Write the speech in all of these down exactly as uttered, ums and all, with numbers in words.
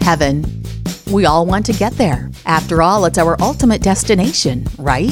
heaven. We all want to get there. After all, it's our ultimate destination, right?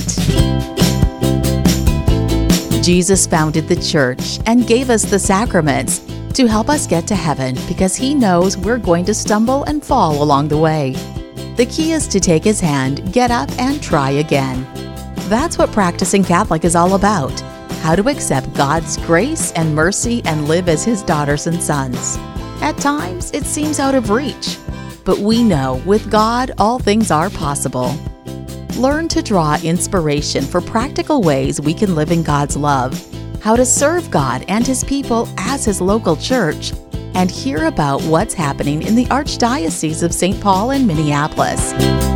Jesus founded the church and gave us the sacraments to help us get to heaven because he knows we're going to stumble and fall along the way. The key is to take his hand, get up, and try again. That's what practicing Catholic is all about. How to accept God's grace and mercy and live as his daughters and sons. At times, it seems out of reach. But we know with God, all things are possible. Learn to draw inspiration for practical ways we can live in God's love, how to serve God and his people as his local church, and hear about what's happening in the Archdiocese of Saint Paul and Minneapolis.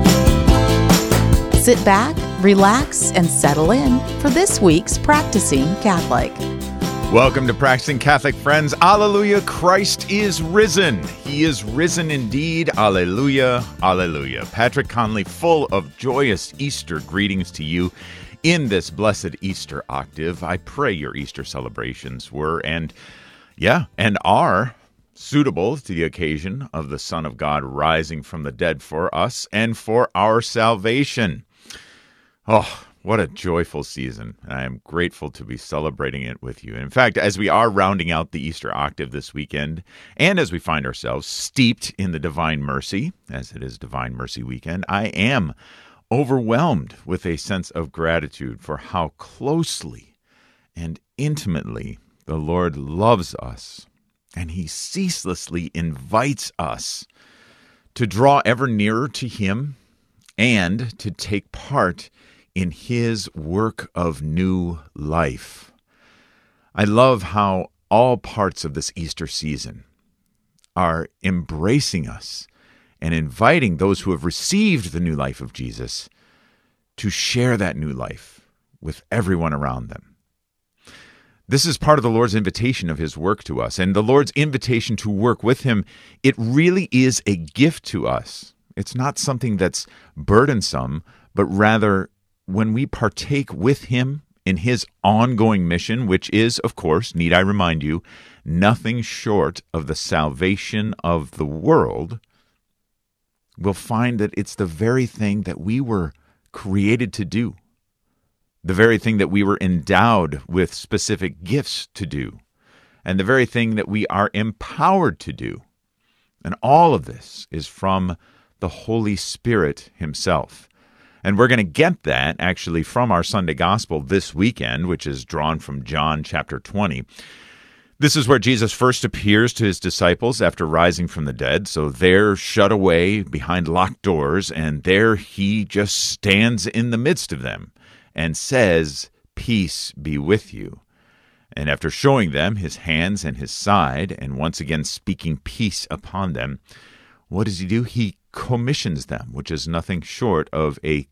Sit back, relax, and settle in for this week's Practicing Catholic. Welcome to Practicing Catholic, friends. Alleluia, Christ is risen. He is risen indeed. Alleluia, alleluia. Patrick Conley, full of joyous Easter greetings to you in this blessed Easter octave. I pray your Easter celebrations were and, yeah, and are suitable to the occasion of the Son of God rising from the dead for us and for our salvation. Oh, what a joyful season. I am grateful to be celebrating it with you. In fact, as we are rounding out the Easter octave this weekend, and as we find ourselves steeped in the Divine Mercy, as it is Divine Mercy weekend, I am overwhelmed with a sense of gratitude for how closely and intimately the Lord loves us, and he ceaselessly invites us to draw ever nearer to him and to take part in his work of new life. I love how all parts of this Easter season are embracing us and inviting those who have received the new life of Jesus to share that new life with everyone around them. This is part of the Lord's invitation of his work to us, and the Lord's invitation to work with him, it really is a gift to us. It's not something that's burdensome, but rather when we partake with him in his ongoing mission, which is, of course, need I remind you, nothing short of the salvation of the world, we'll find that it's the very thing that we were created to do, the very thing that we were endowed with specific gifts to do, and the very thing that we are empowered to do. And all of this is from the Holy Spirit himself. And we're going to get that actually from our Sunday Gospel this weekend, which is drawn from John chapter twenty. This is where Jesus first appears to his disciples after rising from the dead. So they're shut away behind locked doors, and there he just stands in the midst of them and says, "Peace be with you." And after showing them his hands and his side, and once again speaking peace upon them, what does he do? He commissions them, which is nothing short of a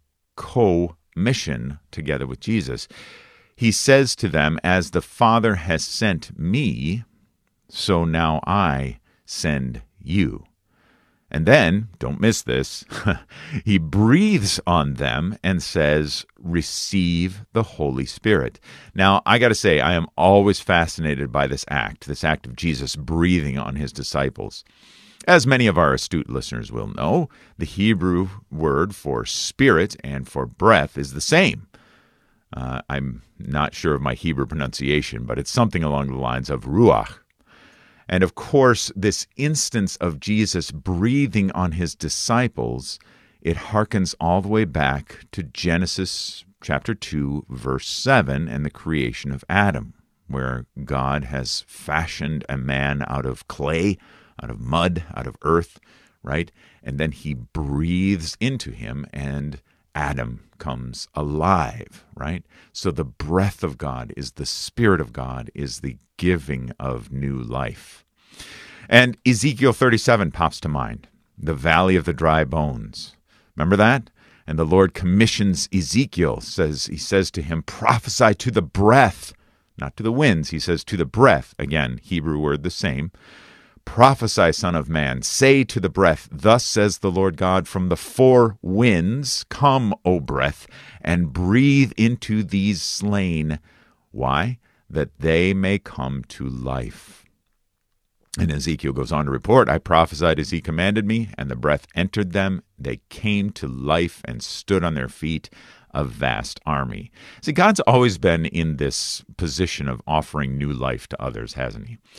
co-mission together with Jesus. He says to them, "As the Father has sent me, so now I send you." And then, don't miss this, he breathes on them and says, "Receive the Holy Spirit." Now, I got to say, I am always fascinated by this act, this act of Jesus breathing on his disciples. As many of our astute listeners will know, the Hebrew word for spirit and for breath is the same. Uh, I'm not sure of my Hebrew pronunciation, but it's something along the lines of ruach. And of course, this instance of Jesus breathing on his disciples, it harkens all the way back to Genesis chapter two, verse seven, and the creation of Adam, where God has fashioned a man out of clay, out of mud, out of earth, right? And then he breathes into him, and Adam comes alive, right? So the breath of God is the Spirit of God, is the giving of new life. And Ezekiel thirty-seven pops to mind, the valley of the dry bones. Remember that? And the Lord commissions Ezekiel, says he says to him, "Prophesy to the breath," not to the winds, he says to the breath. Again, Hebrew word the same. "Prophesy, Son of Man, say to the breath, thus says the Lord God, from the four winds, come, O breath, and breathe into these slain." Why? That they may come to life. And Ezekiel goes on to report, I prophesied as he commanded me, and the breath entered them. They came to life and stood on their feet, a vast army. See, God's always been in this position of offering new life to others, hasn't he?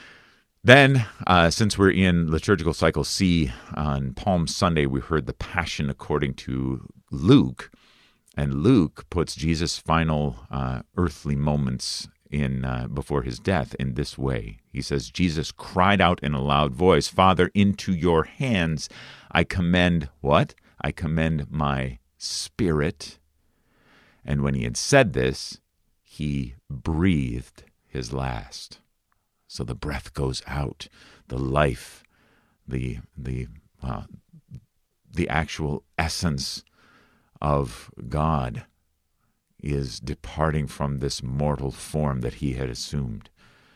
Then, uh, since we're in Liturgical Cycle C, on Palm Sunday, we heard the Passion according to Luke. And Luke puts Jesus' final uh, earthly moments in uh, before his death in this way. He says, Jesus cried out in a loud voice, Father, into your hands I commend what? I commend my spirit. And when he had said this, he breathed his last. So the breath goes out, the life, the the uh, the actual essence of God is departing from this mortal form that he had assumed.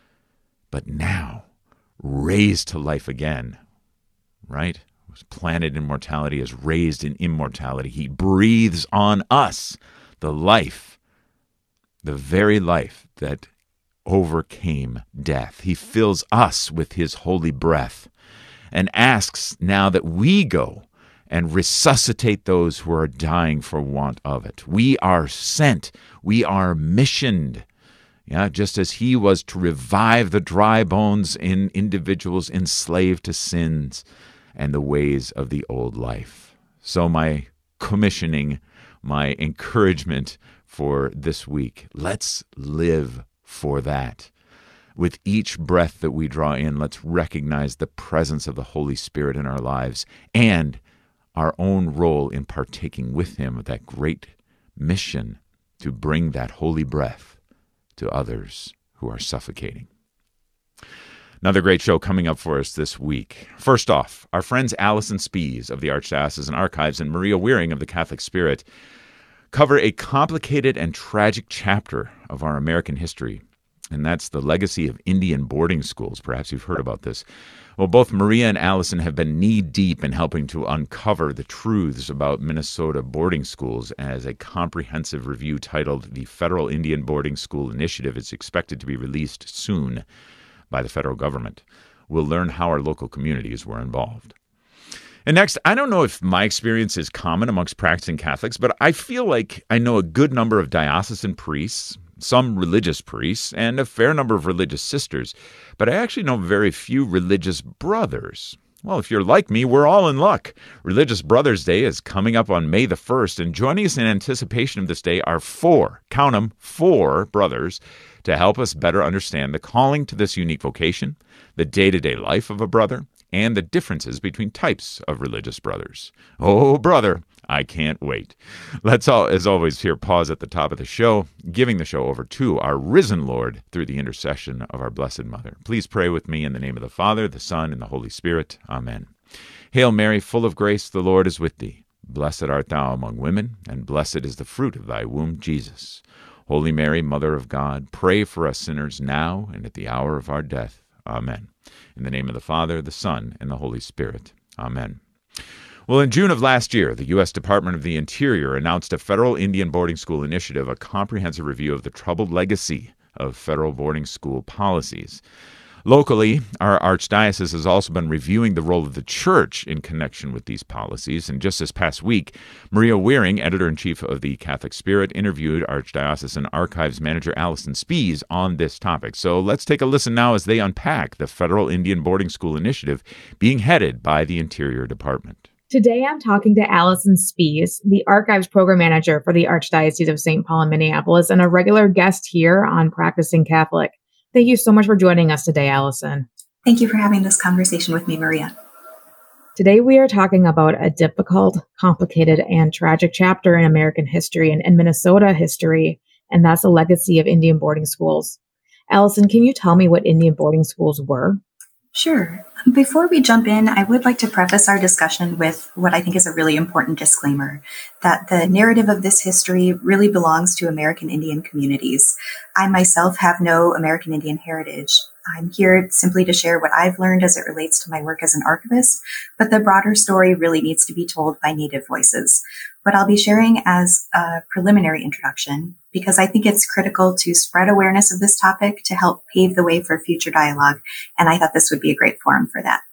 But now, raised to life again, right? Was planted in mortality, is raised in immortality. He breathes on us the life, the very life that overcame death. He fills us with his holy breath and asks now that we go and resuscitate those who are dying for want of it. We are sent. We are missioned. Yeah, just as he was to revive the dry bones in individuals enslaved to sins and the ways of the old life. So my commissioning, my encouragement for this week, let's live for that. With each breath that we draw in, let's recognize the presence of the Holy Spirit in our lives and our own role in partaking with him of that great mission to bring that holy breath to others who are suffocating. Another great show coming up for us this week. First off, our friends Allison Spies of the Archdiocesan Archives and Maria Wearing of the Catholic Spirit cover a complicated and tragic chapter of our American history, and that's the legacy of Indian boarding schools. Perhaps you've heard about this. Well, both Maria and Allison have been knee-deep in helping to uncover the truths about Minnesota boarding schools as a comprehensive review titled The Federal Indian Boarding School Initiative is expected to be released soon by the federal government. We'll learn how our local communities were involved. And next, I don't know if my experience is common amongst practicing Catholics, but I feel like I know a good number of diocesan priests, some religious priests, and a fair number of religious sisters, but I actually know very few religious brothers. Well, if you're like me, we're all in luck. Religious Brothers Day is coming up on May the first, and joining us in anticipation of this day are four, count them, four brothers to help us better understand the calling to this unique vocation, the day-to-day life of a brother, and the differences between types of religious brothers. Oh, brother, I can't wait. Let's all, as always, here pause at the top of the show, giving the show over to our risen Lord through the intercession of our Blessed Mother. Please pray with me in the name of the Father, the Son, and the Holy Spirit. Amen. Hail Mary, full of grace, the Lord is with thee. Blessed art thou among women, and blessed is the fruit of thy womb, Jesus. Holy Mary, Mother of God, pray for us sinners now and at the hour of our death. Amen. In the name of the Father, the Son, and the Holy Spirit. Amen. Well, in June of last year, the U S Department of the Interior announced a federal Indian boarding school initiative, a comprehensive review of the troubled legacy of federal boarding school policies. Locally, our Archdiocese has also been reviewing the role of the Church in connection with these policies. And just this past week, Maria Wearing, Editor-in-Chief of the Catholic Spirit, interviewed Archdiocesan Archives Manager Allison Spies on this topic. So let's take a listen now as they unpack the Federal Indian Boarding School Initiative being headed by the Interior Department. Today, I'm talking to Allison Spies, the Archives Program Manager for the Archdiocese of Saint Paul in Minneapolis, and a regular guest here on Practicing Catholic. Thank you so much for joining us today, Allison. Thank you for having this conversation with me, Maria. Today, we are talking about a difficult, complicated, and tragic chapter in American history and, and Minnesota history, and that's the legacy of Indian boarding schools. Allison, can you tell me what Indian boarding schools were? Sure. Before we jump in, I would like to preface our discussion with what I think is a really important disclaimer, that the narrative of this history really belongs to American Indian communities. I myself have no American Indian heritage. I'm here simply to share what I've learned as it relates to my work as an archivist, but the broader story really needs to be told by Native voices. What I'll be sharing as a preliminary introduction because I think it's critical to spread awareness of this topic to help pave the way for future dialogue. And I thought this would be a great forum for that.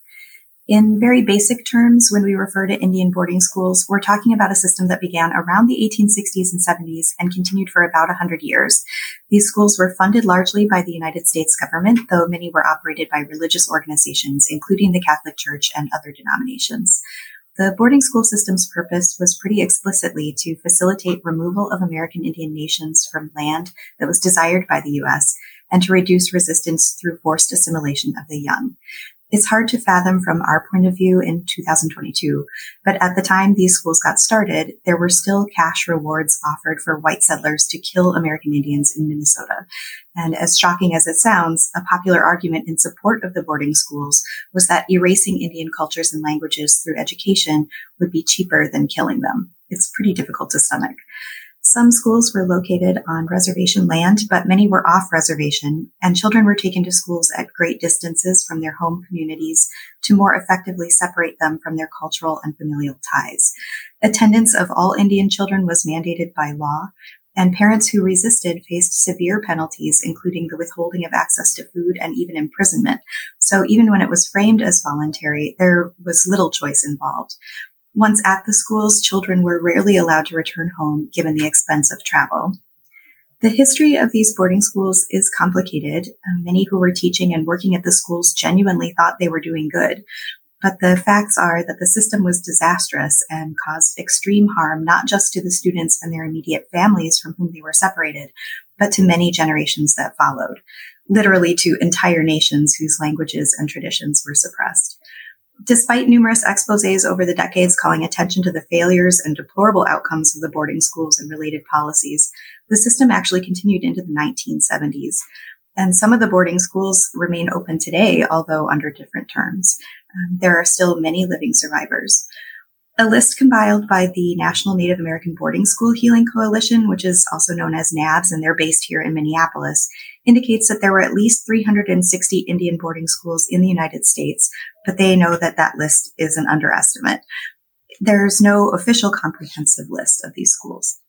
In very basic terms, when we refer to Indian boarding schools, we're talking about a system that began around the eighteen sixties and seventies and continued for about one hundred years. These schools were funded largely by the United States government, though many were operated by religious organizations, including the Catholic Church and other denominations. The boarding school system's purpose was pretty explicitly to facilitate removal of American Indian nations from land that was desired by the U S and to reduce resistance through forced assimilation of the young. It's hard to fathom from our point of view in two thousand twenty-two, but at the time these schools got started, there were still cash rewards offered for white settlers to kill American Indians in Minnesota. And as shocking as it sounds, a popular argument in support of the boarding schools was that erasing Indian cultures and languages through education would be cheaper than killing them. It's pretty difficult to stomach. Some schools were located on reservation land, but many were off reservation, and children were taken to schools at great distances from their home communities to more effectively separate them from their cultural and familial ties. Attendance of all Indian children was mandated by law, and parents who resisted faced severe penalties, including the withholding of access to food and even imprisonment. So even when it was framed as voluntary, there was little choice involved. Once at the schools, children were rarely allowed to return home given the expense of travel. The history of these boarding schools is complicated. Many who were teaching and working at the schools genuinely thought they were doing good. But the facts are that the system was disastrous and caused extreme harm, not just to the students and their immediate families from whom they were separated, but to many generations that followed, literally to entire nations whose languages and traditions were suppressed. Despite numerous exposés over the decades calling attention to the failures and deplorable outcomes of the boarding schools and related policies, the system actually continued into the nineteen seventies. And some of the boarding schools remain open today, although under different terms. Um, there are still many living survivors. A list compiled by the National Native American Boarding School Healing Coalition, which is also known as NABS, and they're based here in Minneapolis, indicates that there were at least three hundred sixty Indian boarding schools in the United States, but they know that that list is an underestimate. There's no official comprehensive list of these schools.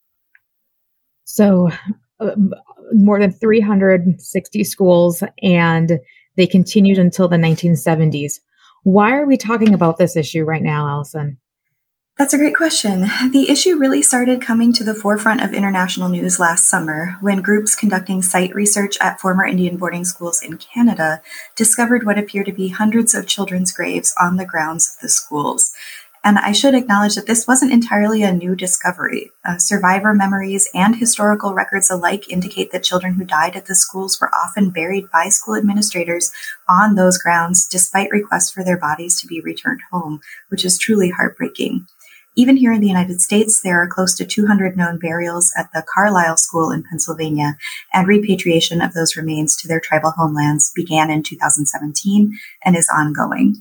So uh, more than three hundred sixty schools, and they continued until the nineteen seventies. Why are we talking about this issue right now, Allison? That's a great question. The issue really started coming to the forefront of international news last summer when groups conducting site research at former Indian boarding schools in Canada discovered what appear to be hundreds of children's graves on the grounds of the schools. And I should acknowledge that this wasn't entirely a new discovery. Uh, survivor memories and historical records alike indicate that children who died at the schools were often buried by school administrators on those grounds, despite requests for their bodies to be returned home, which is truly heartbreaking. Even here in the United States, there are close to two hundred known burials at the Carlisle School in Pennsylvania, and repatriation of those remains to their tribal homelands began in two thousand seventeen and is ongoing.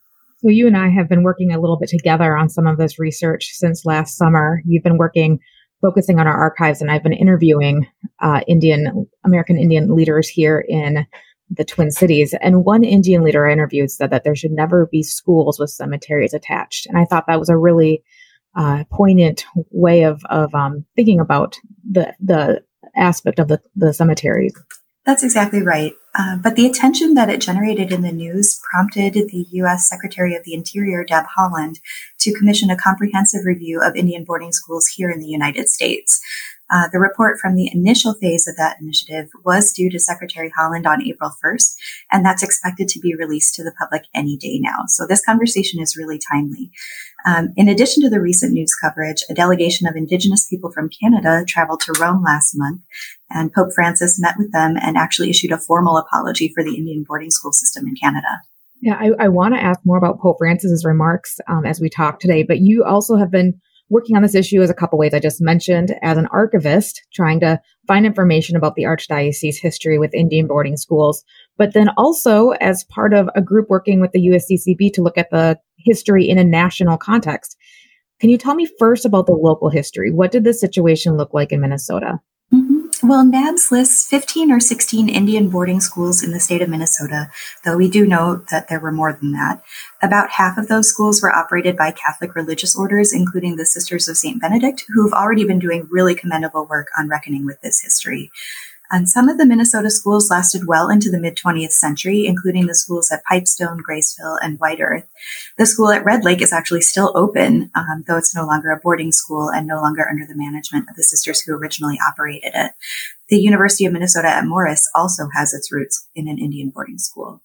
So you and I have been working a little bit together on some of this research since last summer. You've been working, focusing on our archives, and I've been interviewing uh, Indian, American Indian leaders here in the Twin Cities. And one Indian leader I interviewed said that there should never be schools with cemeteries attached. And I thought that was a really uh, poignant way of of um, thinking about the the aspect of the, the cemeteries. That's exactly right. Uh, but the attention that it generated in the news prompted the U S Secretary of the Interior, Deb Haaland, to commission a comprehensive review of Indian boarding schools here in the United States. Uh, the report from the initial phase of that initiative was due to Secretary Haaland on April first, and that's expected to be released to the public any day now. So this conversation is really timely. Um, in addition to the recent news coverage, a delegation of Indigenous people from Canada traveled to Rome last month, and Pope Francis met with them and actually issued a formal apology for the Indian boarding school system in Canada. Yeah, I, I want to ask more about Pope Francis's remarks um, as we talk today, but you also have been working on this issue as a couple ways. I just mentioned as an archivist, trying to find information about the Archdiocese history with Indian boarding schools, but then also as part of a group working with the U S C C B to look at the history in a national context. Can you tell me first about the local history? What did this situation look like in Minnesota? Mm-hmm. Well, NABS lists fifteen or sixteen Indian boarding schools in the state of Minnesota, though we do note that there were more than that. About half of those schools were operated by Catholic religious orders, including the Sisters of Saint Benedict, who've already been doing really commendable work on reckoning with this history. And some of the Minnesota schools lasted well into the mid-twentieth century, including the schools at Pipestone, Graceville, and White Earth. The school at Red Lake is actually still open, um, though it's no longer a boarding school and no longer under the management of the sisters who originally operated it. The University of Minnesota at Morris also has its roots in an Indian boarding school.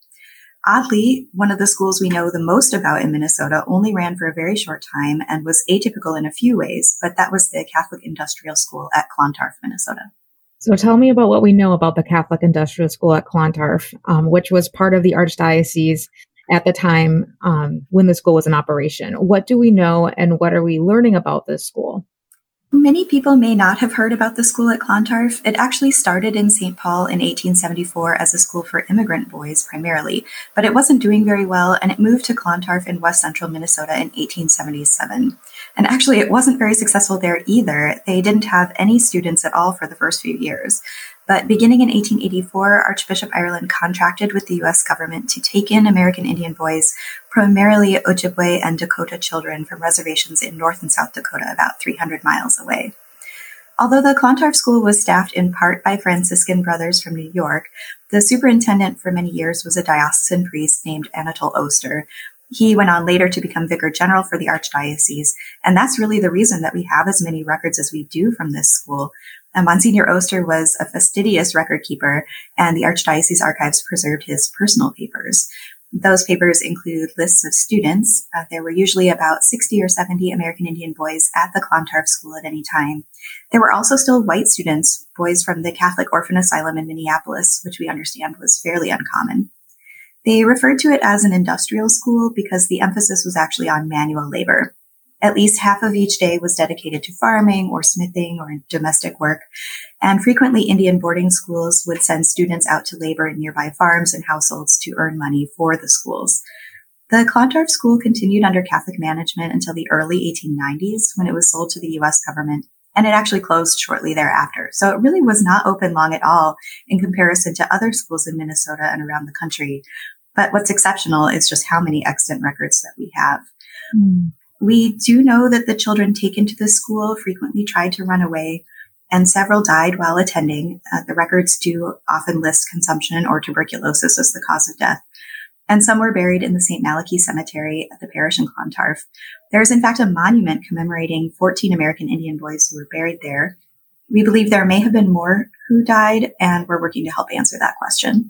Oddly, one of the schools we know the most about in Minnesota only ran for a very short time and was atypical in a few ways, but that was the Catholic Industrial School at Clontarf, Minnesota. So tell me about what we know about the Catholic Industrial School at Clontarf, um, which was part of the Archdiocese at the time um, when the school was in operation. What do we know and what are we learning about this school? Many people may not have heard about the school at Clontarf. It actually started in Saint Paul in eighteen seventy-four as a school for immigrant boys primarily, but it wasn't doing very well, and it moved to Clontarf in west central Minnesota in eighteen seventy-seven. And actually, it wasn't very successful there either. They didn't have any students at all for the first few years. But beginning in eighteen eighty-four, Archbishop Ireland contracted with the U S government to take in American Indian boys, primarily Ojibwe and Dakota children from reservations in North and South Dakota, about three hundred miles away. Although the Clontarf School was staffed in part by Franciscan brothers from New York, the superintendent for many years was a diocesan priest named Anatole Oster. He went on later to become Vicar General for the Archdiocese, and that's really the reason that we have as many records as we do from this school. And Monsignor Oster was a fastidious record keeper, and the Archdiocese archives preserved his personal papers. Those papers include lists of students. Uh, there were usually about sixty or seventy American Indian boys at the Clontarf School at any time. There were also still white students, boys from the Catholic Orphan Asylum in Minneapolis, which we understand was fairly uncommon. They referred to it as an industrial school because the emphasis was actually on manual labor. At least half of each day was dedicated to farming or smithing or domestic work, and frequently Indian boarding schools would send students out to labor in nearby farms and households to earn money for the schools. The Clontarf School continued under Catholic management until the early eighteen nineties, when it was sold to the U S government, and it actually closed shortly thereafter. So it really was not open long at all in comparison to other schools in Minnesota and around the country. But what's exceptional is just how many extant records that we have. Mm. We do know that the children taken to the school frequently tried to run away, and several died while attending. Uh, the records do often list consumption or tuberculosis as the cause of death. And some were buried in the Saint Malachy Cemetery at the parish in Clontarf. There is, in fact, a monument commemorating fourteen American Indian boys who were buried there. We believe there may have been more who died, and we're working to help answer that question.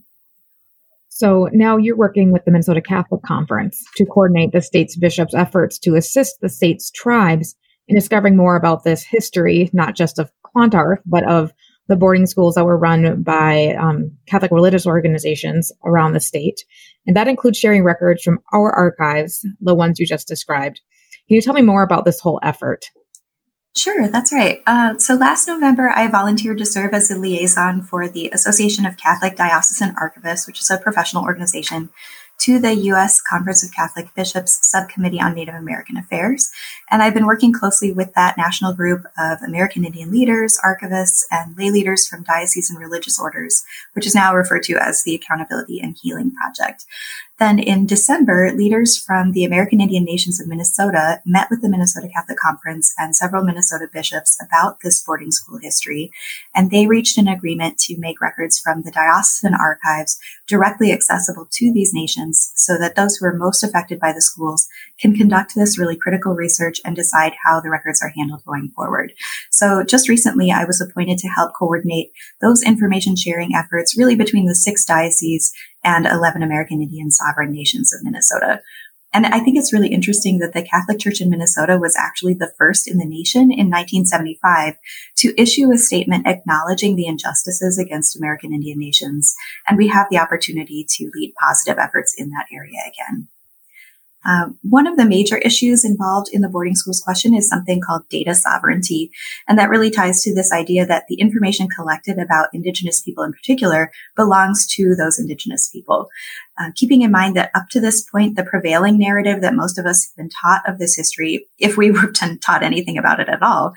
So now you're working with the Minnesota Catholic Conference to coordinate the state's bishops' efforts to assist the state's tribes in discovering more about this history, not just of Clontarf, but of the boarding schools that were run by um, Catholic religious organizations around the state. And that includes sharing records from our archives, the ones you just described. Can you tell me more about this whole effort? Sure, that's right. Uh, so last November, I volunteered to serve as a liaison for the Association of Catholic Diocesan Archivists, which is a professional organization, to the U S Conference of Catholic Bishops Subcommittee on Native American Affairs. And I've been working closely with that national group of American Indian leaders, archivists, and lay leaders from diocesan religious orders, which is now referred to as the Accountability and Healing Project. Then in December, leaders from the American Indian Nations of Minnesota met with the Minnesota Catholic Conference and several Minnesota bishops about this boarding school history, and they reached an agreement to make records from the diocesan archives directly accessible to these nations so that those who are most affected by the schools can conduct this really critical research and decide how the records are handled going forward. So just recently, I was appointed to help coordinate those information sharing efforts really between the six dioceses and eleven American Indian sovereign nations of Minnesota. And I think it's really interesting that the Catholic Church in Minnesota was actually the first in the nation in nineteen seventy-five to issue a statement acknowledging the injustices against American Indian nations. And we have the opportunity to lead positive efforts in that area again. Um, one of the major issues involved in the boarding schools question is something called data sovereignty. And that really ties to this idea that the information collected about Indigenous people in particular belongs to those Indigenous people. Uh, keeping in mind that up to this point, the prevailing narrative that most of us have been taught of this history, if we were taught anything about it at all,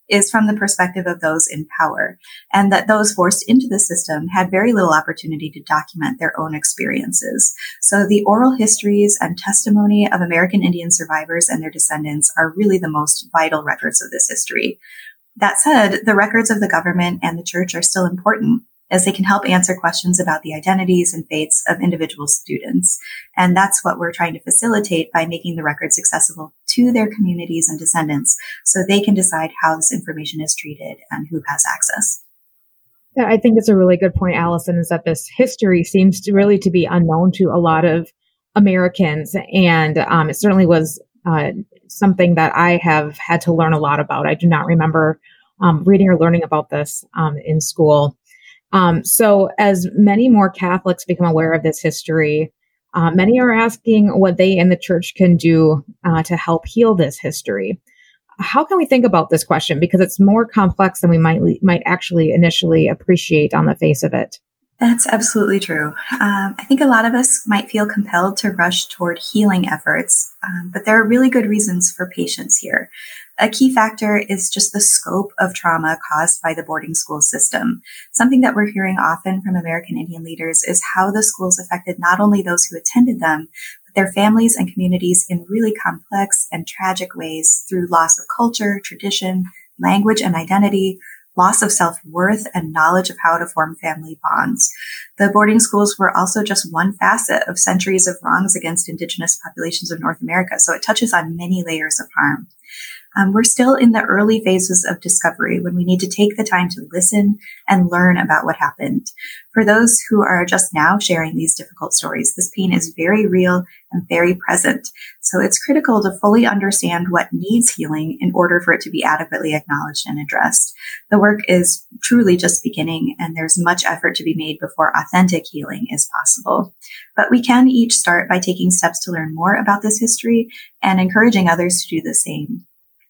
is from the perspective of those in power, and that those forced into the system had very little opportunity to document their own experiences. So the oral histories and testimony of American Indian survivors and their descendants are really the most vital records of this history. That said, the records of the government and the church are still important, as they can help answer questions about the identities and fates of individual students. And that's what we're trying to facilitate by making the records accessible to their communities and descendants so they can decide how this information is treated and who has access. Yeah, I think it's a really good point, Allison, is that this history seems to really to be unknown to a lot of Americans. And um, it certainly was uh, something that I have had to learn a lot about. I do not remember um, reading or learning about this um, in school. Um, so as many more Catholics become aware of this history, uh, many are asking what they in the church can do uh, to help heal this history. How can we think about this question? Because it's more complex than we might might actually initially appreciate on the face of it. That's absolutely true. Um, I think a lot of us might feel compelled to rush toward healing efforts, um, but there are really good reasons for patience here. A key factor is just the scope of trauma caused by the boarding school system. Something that we're hearing often from American Indian leaders is how the schools affected not only those who attended them, but their families and communities in really complex and tragic ways through loss of culture, tradition, language, and identity, loss of self-worth, and knowledge of how to form family bonds. The boarding schools were also just one facet of centuries of wrongs against Indigenous populations of North America, so it touches on many layers of harm. Um, we're still in the early phases of discovery when we need to take the time to listen and learn about what happened. For those who are just now sharing these difficult stories, this pain is very real and very present. So it's critical to fully understand what needs healing in order for it to be adequately acknowledged and addressed. The work is truly just beginning, and there's much effort to be made before authentic healing is possible. But we can each start by taking steps to learn more about this history and encouraging others to do the same.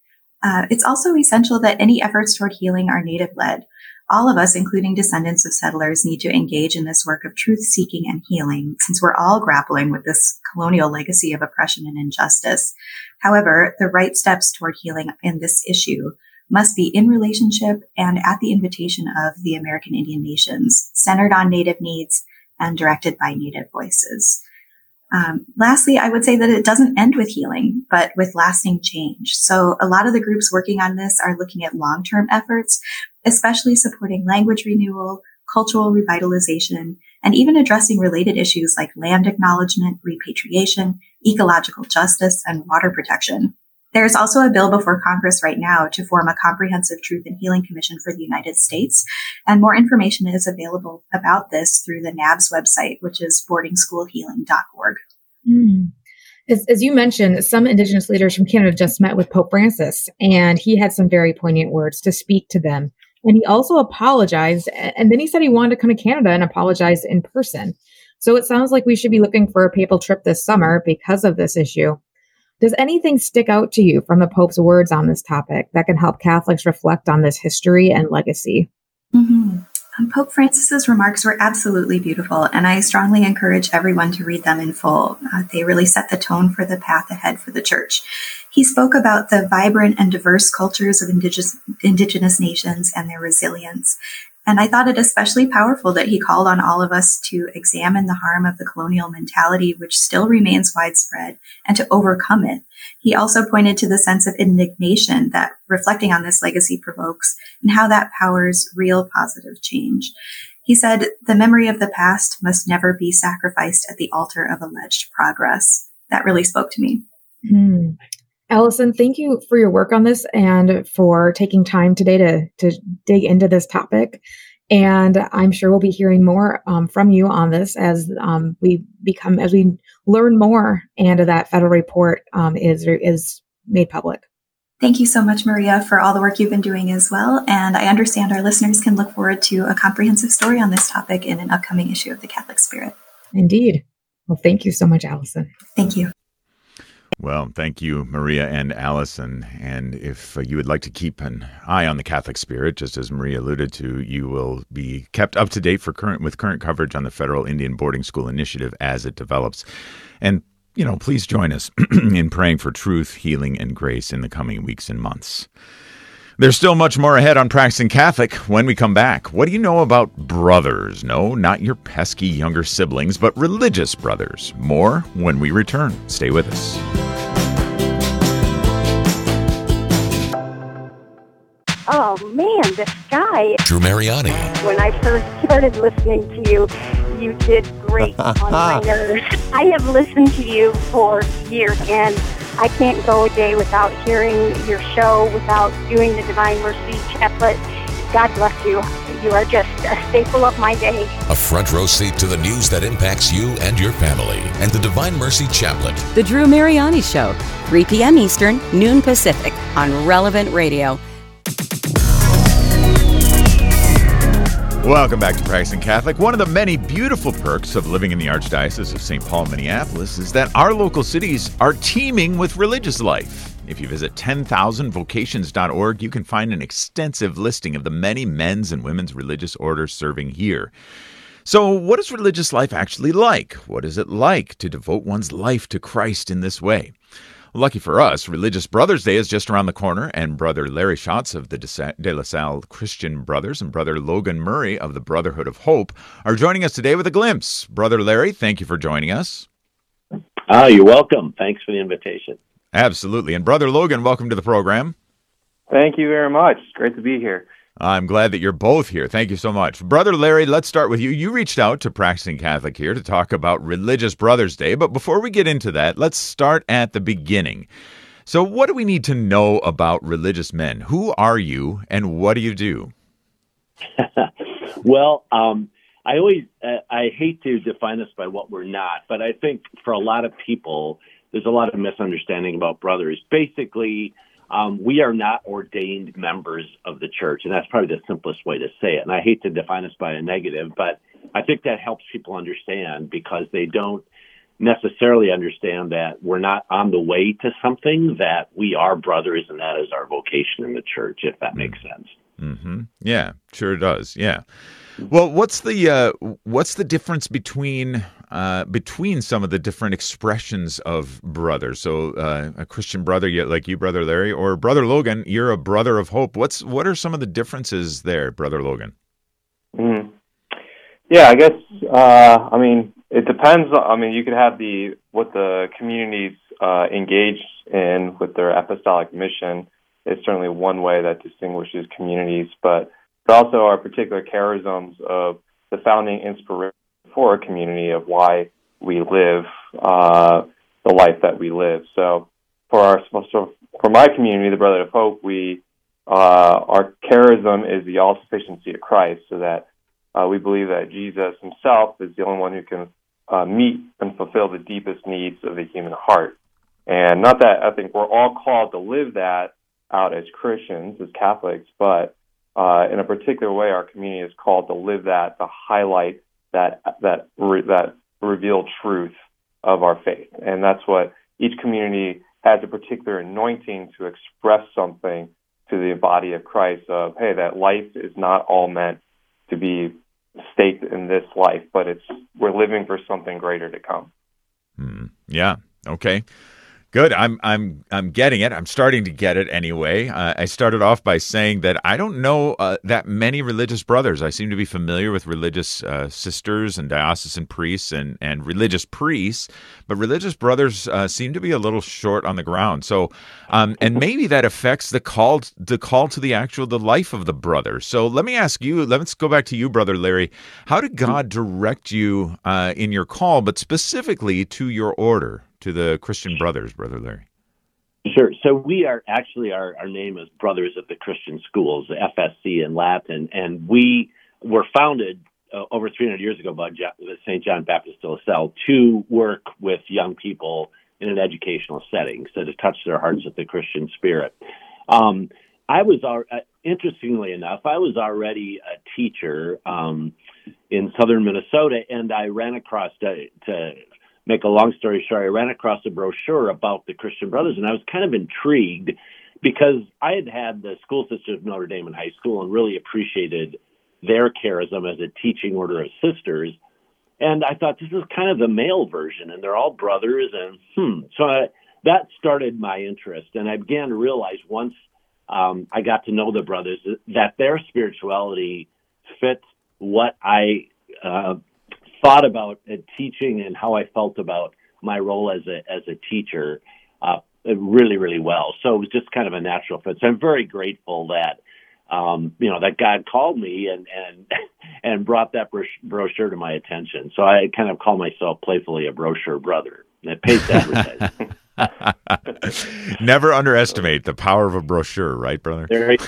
Uh, it's also essential that any efforts toward healing are Native-led. All of us, including descendants of settlers, need to engage in this work of truth-seeking and healing, since we're all grappling with this colonial legacy of oppression and injustice. However, the right steps toward healing in this issue must be in relationship and at the invitation of the American Indian nations, centered on Native needs and directed by Native voices. Um, lastly, I would say that it doesn't end with healing, but with lasting change. So a lot of the groups working on this are looking at long-term efforts, especially supporting language renewal, cultural revitalization, and even addressing related issues like land acknowledgement, repatriation, ecological justice, and water protection. There's also a bill before Congress right now to form a comprehensive Truth and Healing Commission for the United States. And more information is available about this through the N A B S website, which is boarding school healing dot org. Mm. As, as you mentioned, some Indigenous leaders from Canada just met with Pope Francis, and he had some very poignant words to speak to them. And he also apologized, and then he said he wanted to come to Canada and apologize in person. So it sounds like we should be looking for a papal trip this summer because of this issue. Does anything stick out to you from the Pope's words on this topic that can help Catholics reflect on this history and legacy? Mm-hmm. Um, Pope Francis's remarks were absolutely beautiful, and I strongly encourage everyone to read them in full. Uh, they really set the tone for the path ahead for the Church. He spoke about the vibrant and diverse cultures of indigenous, indigenous nations and their resilience. And I thought it especially powerful that he called on all of us to examine the harm of the colonial mentality, which still remains widespread, and to overcome it. He also pointed to the sense of indignation that reflecting on this legacy provokes and how that powers real positive change. He said, the memory of the past must never be sacrificed at the altar of alleged progress. That really spoke to me. Hmm. Allison, thank you for your work on this and for taking time today to, to dig into this topic. And I'm sure we'll be hearing more um, from you on this as um, we become, as we learn more and that federal report um, is, is made public. Thank you so much, Maria, for all the work you've been doing as well. And I understand our listeners can look forward to a comprehensive story on this topic in an upcoming issue of the Catholic Spirit. Indeed. Well, thank you so much, Allison. Thank you. Well, thank you, Maria and Allison. And if uh, you would like to keep an eye on the Catholic Spirit, just as Maria alluded to, you will be kept up to date for current with current coverage on the Federal Indian Boarding School Initiative as it develops. And, you know, please join us in praying for truth, healing, and grace in the coming weeks and months. There's still much more ahead on Practicing Catholic when we come back. What do you know about brothers? No, not your pesky younger siblings, but religious brothers. More when we return. Stay with us. Oh, man, this guy. Drew Mariani. When I first started listening to you, you did great on my nerves. I have listened to you for years, and I can't go a day without hearing your show, without doing the Divine Mercy Chaplet. God bless you. You are just a staple of my day. A front row seat to the news that impacts you and your family, and the Divine Mercy Chaplet. The Drew Mariani Show, three p.m. Eastern, noon Pacific, on Relevant Radio. Welcome back to Practicing Catholic. One of the many beautiful perks of living in the Archdiocese of Saint Paul, Minneapolis, is that our local cities are teeming with religious life. If you visit ten thousand vocations dot org, you can find an extensive listing of the many men's and women's religious orders serving here. So, what is religious life actually like? What is it like to devote one's life to Christ in this way? Lucky for us, Religious Brothers Day is just around the corner, and Brother Larry Schatz of the De La Salle Christian Brothers and Brother Logan Murray of the Brotherhood of Hope are joining us today with a glimpse. Brother Larry, thank you for joining us. Ah, you're welcome. Thanks for the invitation. Absolutely. And Brother Logan, welcome to the program. Thank you very much. It's great to be here. I'm glad that you're both here. Thank you so much. Brother Larry, let's start with you. You reached out to Practicing Catholic here to talk about Religious Brothers Day, but before we get into that, let's start at the beginning. So what do we need to know about religious men? Who are you, and what do you do? Well, um, I always, uh, I hate to define us by what we're not, but I think for a lot of people, there's a lot of misunderstanding about brothers. Basically, Um, we are not ordained members of the church, and that's probably the simplest way to say it. And I hate to define us by a negative, but I think that helps people understand because they don't necessarily understand that we're not on the way to something, that we are brothers, and that is our vocation in the church, if that makes sense. Mm-hmm. Yeah, sure does. Yeah. Well, what's the uh, what's the difference between uh, between some of the different expressions of brothers? So, uh, a Christian brother, like you, Brother Larry, or Brother Logan, you're a brother of hope. What's what are some of the differences there, Brother Logan? Mm. Yeah, I guess. Uh, I mean, it depends. I mean, you could have the what the communities uh, engaged in with their apostolic mission is certainly one way that distinguishes communities, but also our particular charisms of the founding inspiration for a community of why we live uh, the life that we live. So, for our so for my community, the Brotherhood of Hope, we uh, our charism is the all sufficiency of Christ, so that uh, we believe that Jesus Himself is the only one who can uh, meet and fulfill the deepest needs of the human heart. And not that I think we're all called to live that out as Christians, as Catholics, but uh, in a particular way, our community is called to live that, to highlight that that re- that revealed truth of our faith, and that's what each community has a particular anointing to express something to the body of Christ. Of hey, that life is not all meant to be staked in this life, but it's we're living for something greater to come. Hmm. Yeah. Okay. Good. I'm I'm I'm getting it. I'm starting to get it anyway. Uh, I started off by saying that I don't know uh, that many religious brothers. I seem to be familiar with religious uh, sisters and diocesan priests and, and religious priests, but religious brothers uh, seem to be a little short on the ground. So, um, and maybe that affects the call the call to the actual the life of the brother. So let me ask you. Let's go back to you, Brother Larry. How did God direct you uh, in your call, but specifically to your order? To the Christian Brothers, Brother Larry. Sure. So we are actually, our, our name is Brothers of the Christian Schools, F S C in Latin, and we were founded uh, over three hundred years ago by Saint John Baptist de La Salle to work with young people in an educational setting, so to touch their hearts with the Christian spirit. Um, I was, uh, interestingly enough, I was already a teacher um, in southern Minnesota, and I ran across to, to make a long story short, I ran across a brochure about the Christian Brothers, and I was kind of intrigued because I had had the School Sisters of Notre Dame in high school and really appreciated their charism as a teaching order of sisters. And I thought, this is kind of the male version, and they're all brothers. And hmm, so I, that started my interest. And I began to realize once um, I got to know the brothers, that their spirituality fit what I uh, thought about uh, teaching and how I felt about my role as a as a teacher uh, really, really well. So it was just kind of a natural fit. So I'm very grateful that, um, you know, that God called me and and and brought that brochure to my attention. So I kind of call myself playfully a brochure brother. And it pays to advertise. Never underestimate the power of a brochure, right, brother? Very,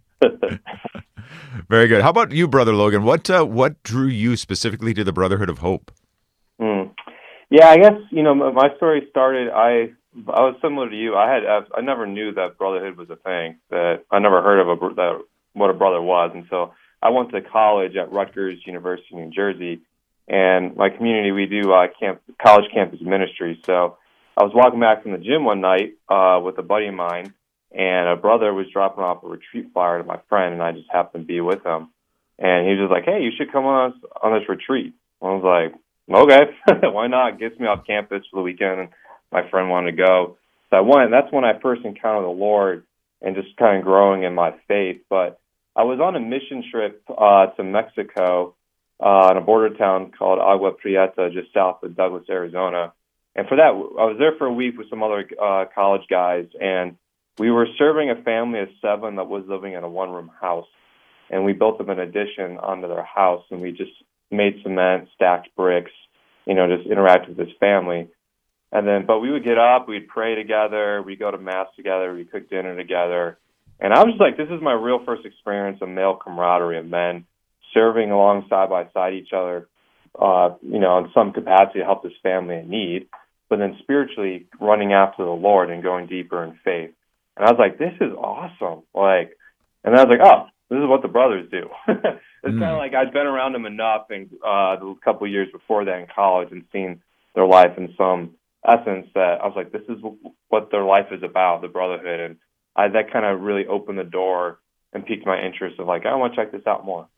Very good. How about you, Brother Logan? What uh, what drew you specifically to the Brotherhood of Hope? Mm. Yeah, I guess, you know, my story started, I I was similar to you. I had I never knew that brotherhood was a thing. That I never heard of a that what a brother was until I went to college at Rutgers University, New Jersey, and my community we do uh, camp college campus ministry. So I was walking back from the gym one night uh, with a buddy of mine, and a brother was dropping off a retreat flyer to my friend, and I just happened to be with him, and he was just like, "Hey, you should come on us on this retreat." I was like, "Okay, why not?" Gets me off campus for the weekend, and my friend wanted to go. So I went, and that's when I first encountered the Lord and just kind of growing in my faith. But I was on a mission trip uh, to Mexico uh, in a border town called Agua Prieta, just south of Douglas, Arizona. And for that, I was there for a week with some other uh, college guys, and we were serving a family of seven that was living in a one-room house. And we built them an addition onto their house, and we just made cement, stacked bricks, you know, just interacted with this family. And then, but we would get up, we'd pray together, we'd go to mass together, we'd cook dinner together. And I was just like, this is my real first experience of male camaraderie of men serving along side by side each other, uh, you know, in some capacity to help this family in need, but then spiritually running after the Lord and going deeper in faith. And I was like, this is awesome. Like, and I was like, oh, this is what the brothers do. It's mm. kind of like I'd been around them enough and uh, a couple of years before that in college and seen their life in some essence that I was like, this is what their life is about, the brotherhood. And I, that kind of really opened the door and piqued my interest of like, I want to check this out more.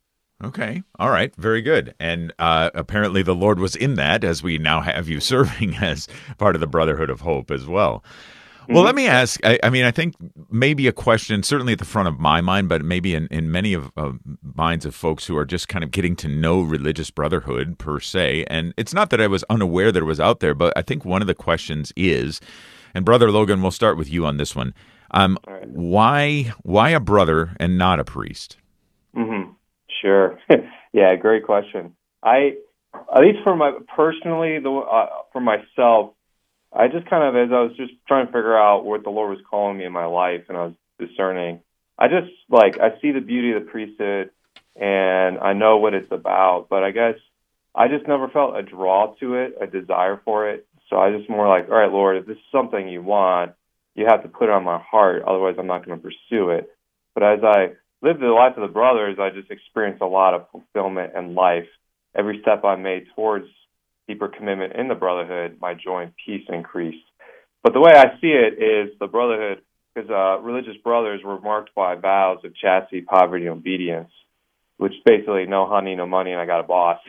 Okay. All right. Very good. And uh, apparently the Lord was in that, as we now have you serving as part of the Brotherhood of Hope as well. Well, let me ask, I, I mean, I think maybe a question, certainly at the front of my mind, but maybe in, in many of uh, minds of folks who are just kind of getting to know religious brotherhood per se. And it's not that I was unaware that it was out there, but I think one of the questions is, and Brother Logan, we'll start with you on this one. Um, right. Why why a brother and not a priest? Mm-hmm. Sure. Yeah, great question. I, at least for my, personally, the uh, for myself, I just kind of, as I was just trying to figure out what the Lord was calling me in my life and I was discerning, I just, like, I see the beauty of the priesthood and I know what it's about, but I guess I just never felt a draw to it, a desire for it. So I just more like, all right, Lord, if this is something you want, you have to put it on my heart, otherwise I'm not going to pursue it. But as I lived the life of the brothers, I just experienced a lot of fulfillment in life. Every step I made towards deeper commitment in the brotherhood, my joy and peace increased. But the way I see it is the brotherhood, because uh, religious brothers were marked by vows of chastity, poverty, and obedience, which basically no honey, no money, and I got a boss.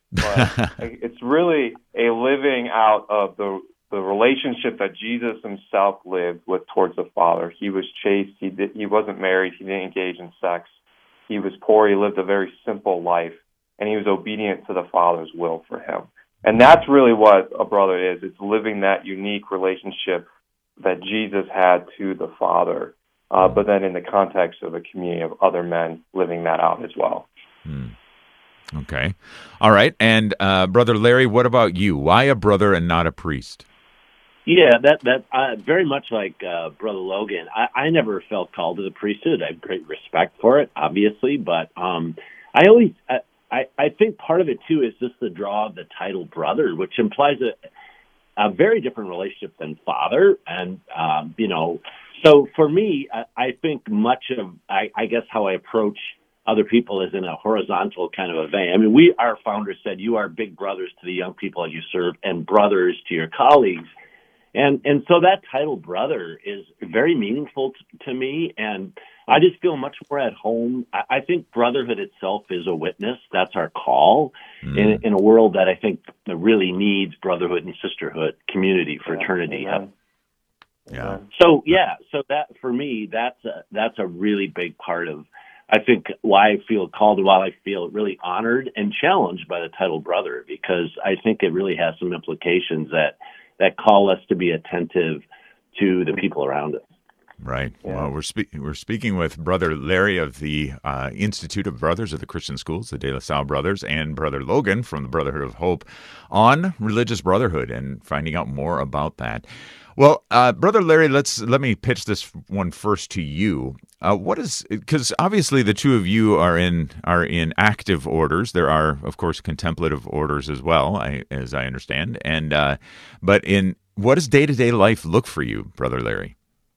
But it's really a living out of the the relationship that Jesus himself lived with towards the Father. He was chaste. He did, he wasn't married. He didn't engage in sex. He was poor. He lived a very simple life, and he was obedient to the Father's will for him. And that's really what a brother is. It's living that unique relationship that Jesus had to the Father, uh, but then in the context of a community of other men living that out as well. Hmm. Okay. All right. And uh, Brother Larry, what about you? Why a brother and not a priest? Yeah, that that uh, very much like uh, Brother Logan. I, I never felt called to the priesthood. I have great respect for it, obviously, but um, I always... I, I, I think part of it, too, is just the draw of the title brother, which implies a, a very different relationship than father. And, um, you know, so for me, I, I think much of, I, I guess, how I approach other people is in a horizontal kind of a vein. I mean, we, our founder said, you are big brothers to the young people you serve and brothers to your colleagues. And and so that title brother is very meaningful t- to me, and I just feel much more at home. I, I think brotherhood itself is a witness. That's our call mm. in, in a world that I think really needs brotherhood and sisterhood, community, fraternity. Yeah, Yeah. So yeah, so that for me, that's a that's a really big part of, I think, why I feel called, why I feel really honored and challenged by the title brother, because I think it really has some implications that that call us to be attentive to the people around us. Right. Yeah. Well, we're speaking we're speaking with Brother Larry of the uh, Institute of Brothers of the Christian Schools, the De La Salle Brothers, and Brother Logan from the Brotherhood of Hope on religious brotherhood and finding out more about that. Well, uh, Brother Larry, let's let me pitch this one first to you. Uh, what is, because obviously the two of you are in are in active orders. There are, of course, contemplative orders as well, I, as I understand. And uh, but in what does day to day life look for you, Brother Larry?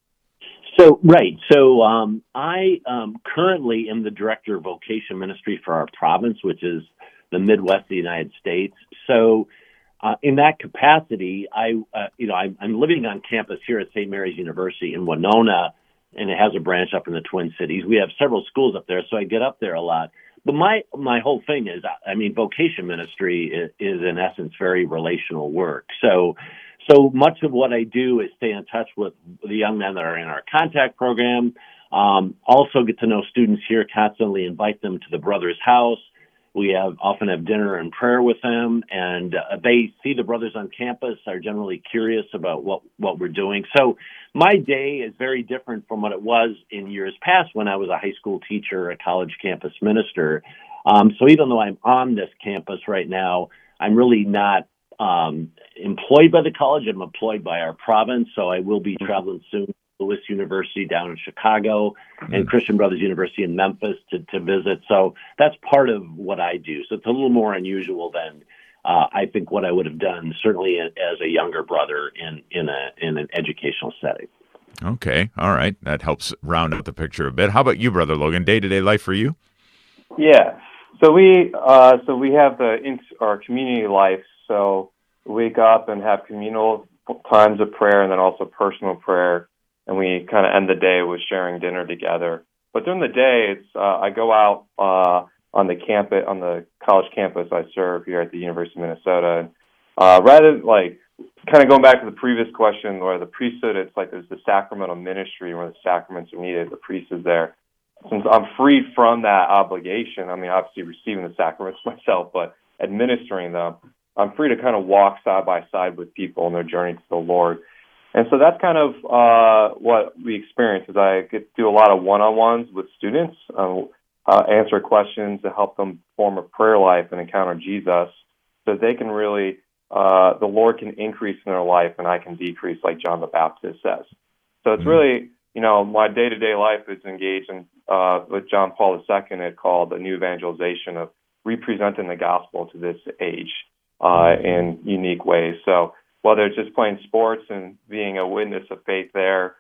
So, right. So um, I um, currently am the director of vocation ministry for our province, which is the Midwest of the United States. So uh, in that capacity, I, uh, you know, I'm, I'm living on campus here at Saint Mary's University in Winona, and it has a branch up in the Twin Cities. We have several schools up there, so I get up there a lot. But my my whole thing is, I mean, vocation ministry is, is in essence very relational work. So So much of what I do is stay in touch with the young men that are in our contact program. Um, also get to know students here, constantly invite them to the Brothers' house. We have often have dinner and prayer with them, and uh, they see the brothers on campus, are generally curious about what, what we're doing. So my day is very different from what it was in years past when I was a high school teacher, a college campus minister. Um, so even though I'm on this campus right now, I'm really not Um, employed by the college. I'm employed by our province, so I will be traveling soon to Lewis University down in Chicago mm-hmm. and Christian Brothers University in Memphis to, to visit. So that's part of what I do. So it's a little more unusual than uh, I think what I would have done, certainly as a younger brother in, in, a, in an educational setting. Okay. All right. That helps round out the picture a bit. How about you, Brother Logan? Day-to-day life for you? Yeah. So we uh, so we have the our community life. So we wake up and have communal times of prayer and then also personal prayer, and we kind of end the day with sharing dinner together. But during the day, it's uh, I go out uh, on the campus, on the college campus I serve here at the University of Minnesota. And, uh, rather like kind of going back to the previous question where the priesthood, it's like there's the sacramental ministry where the sacraments are needed, the priest is there. Since I'm freed from that obligation, I mean, obviously receiving the sacraments myself, but administering them, I'm free to kind of walk side by side with people on their journey to the Lord. And so that's kind of uh, what we experience is I get to do a lot of one-on-ones with students, uh, uh, answer questions to help them form a prayer life and encounter Jesus so they can really, uh, the Lord can increase in their life and I can decrease like John the Baptist says. So it's really, you know, my day-to-day life is engaged in uh, what John Paul the Second had called the new evangelization of representing the gospel to this age. Uh, in unique ways. So whether it's just playing sports and being a witness of faith there,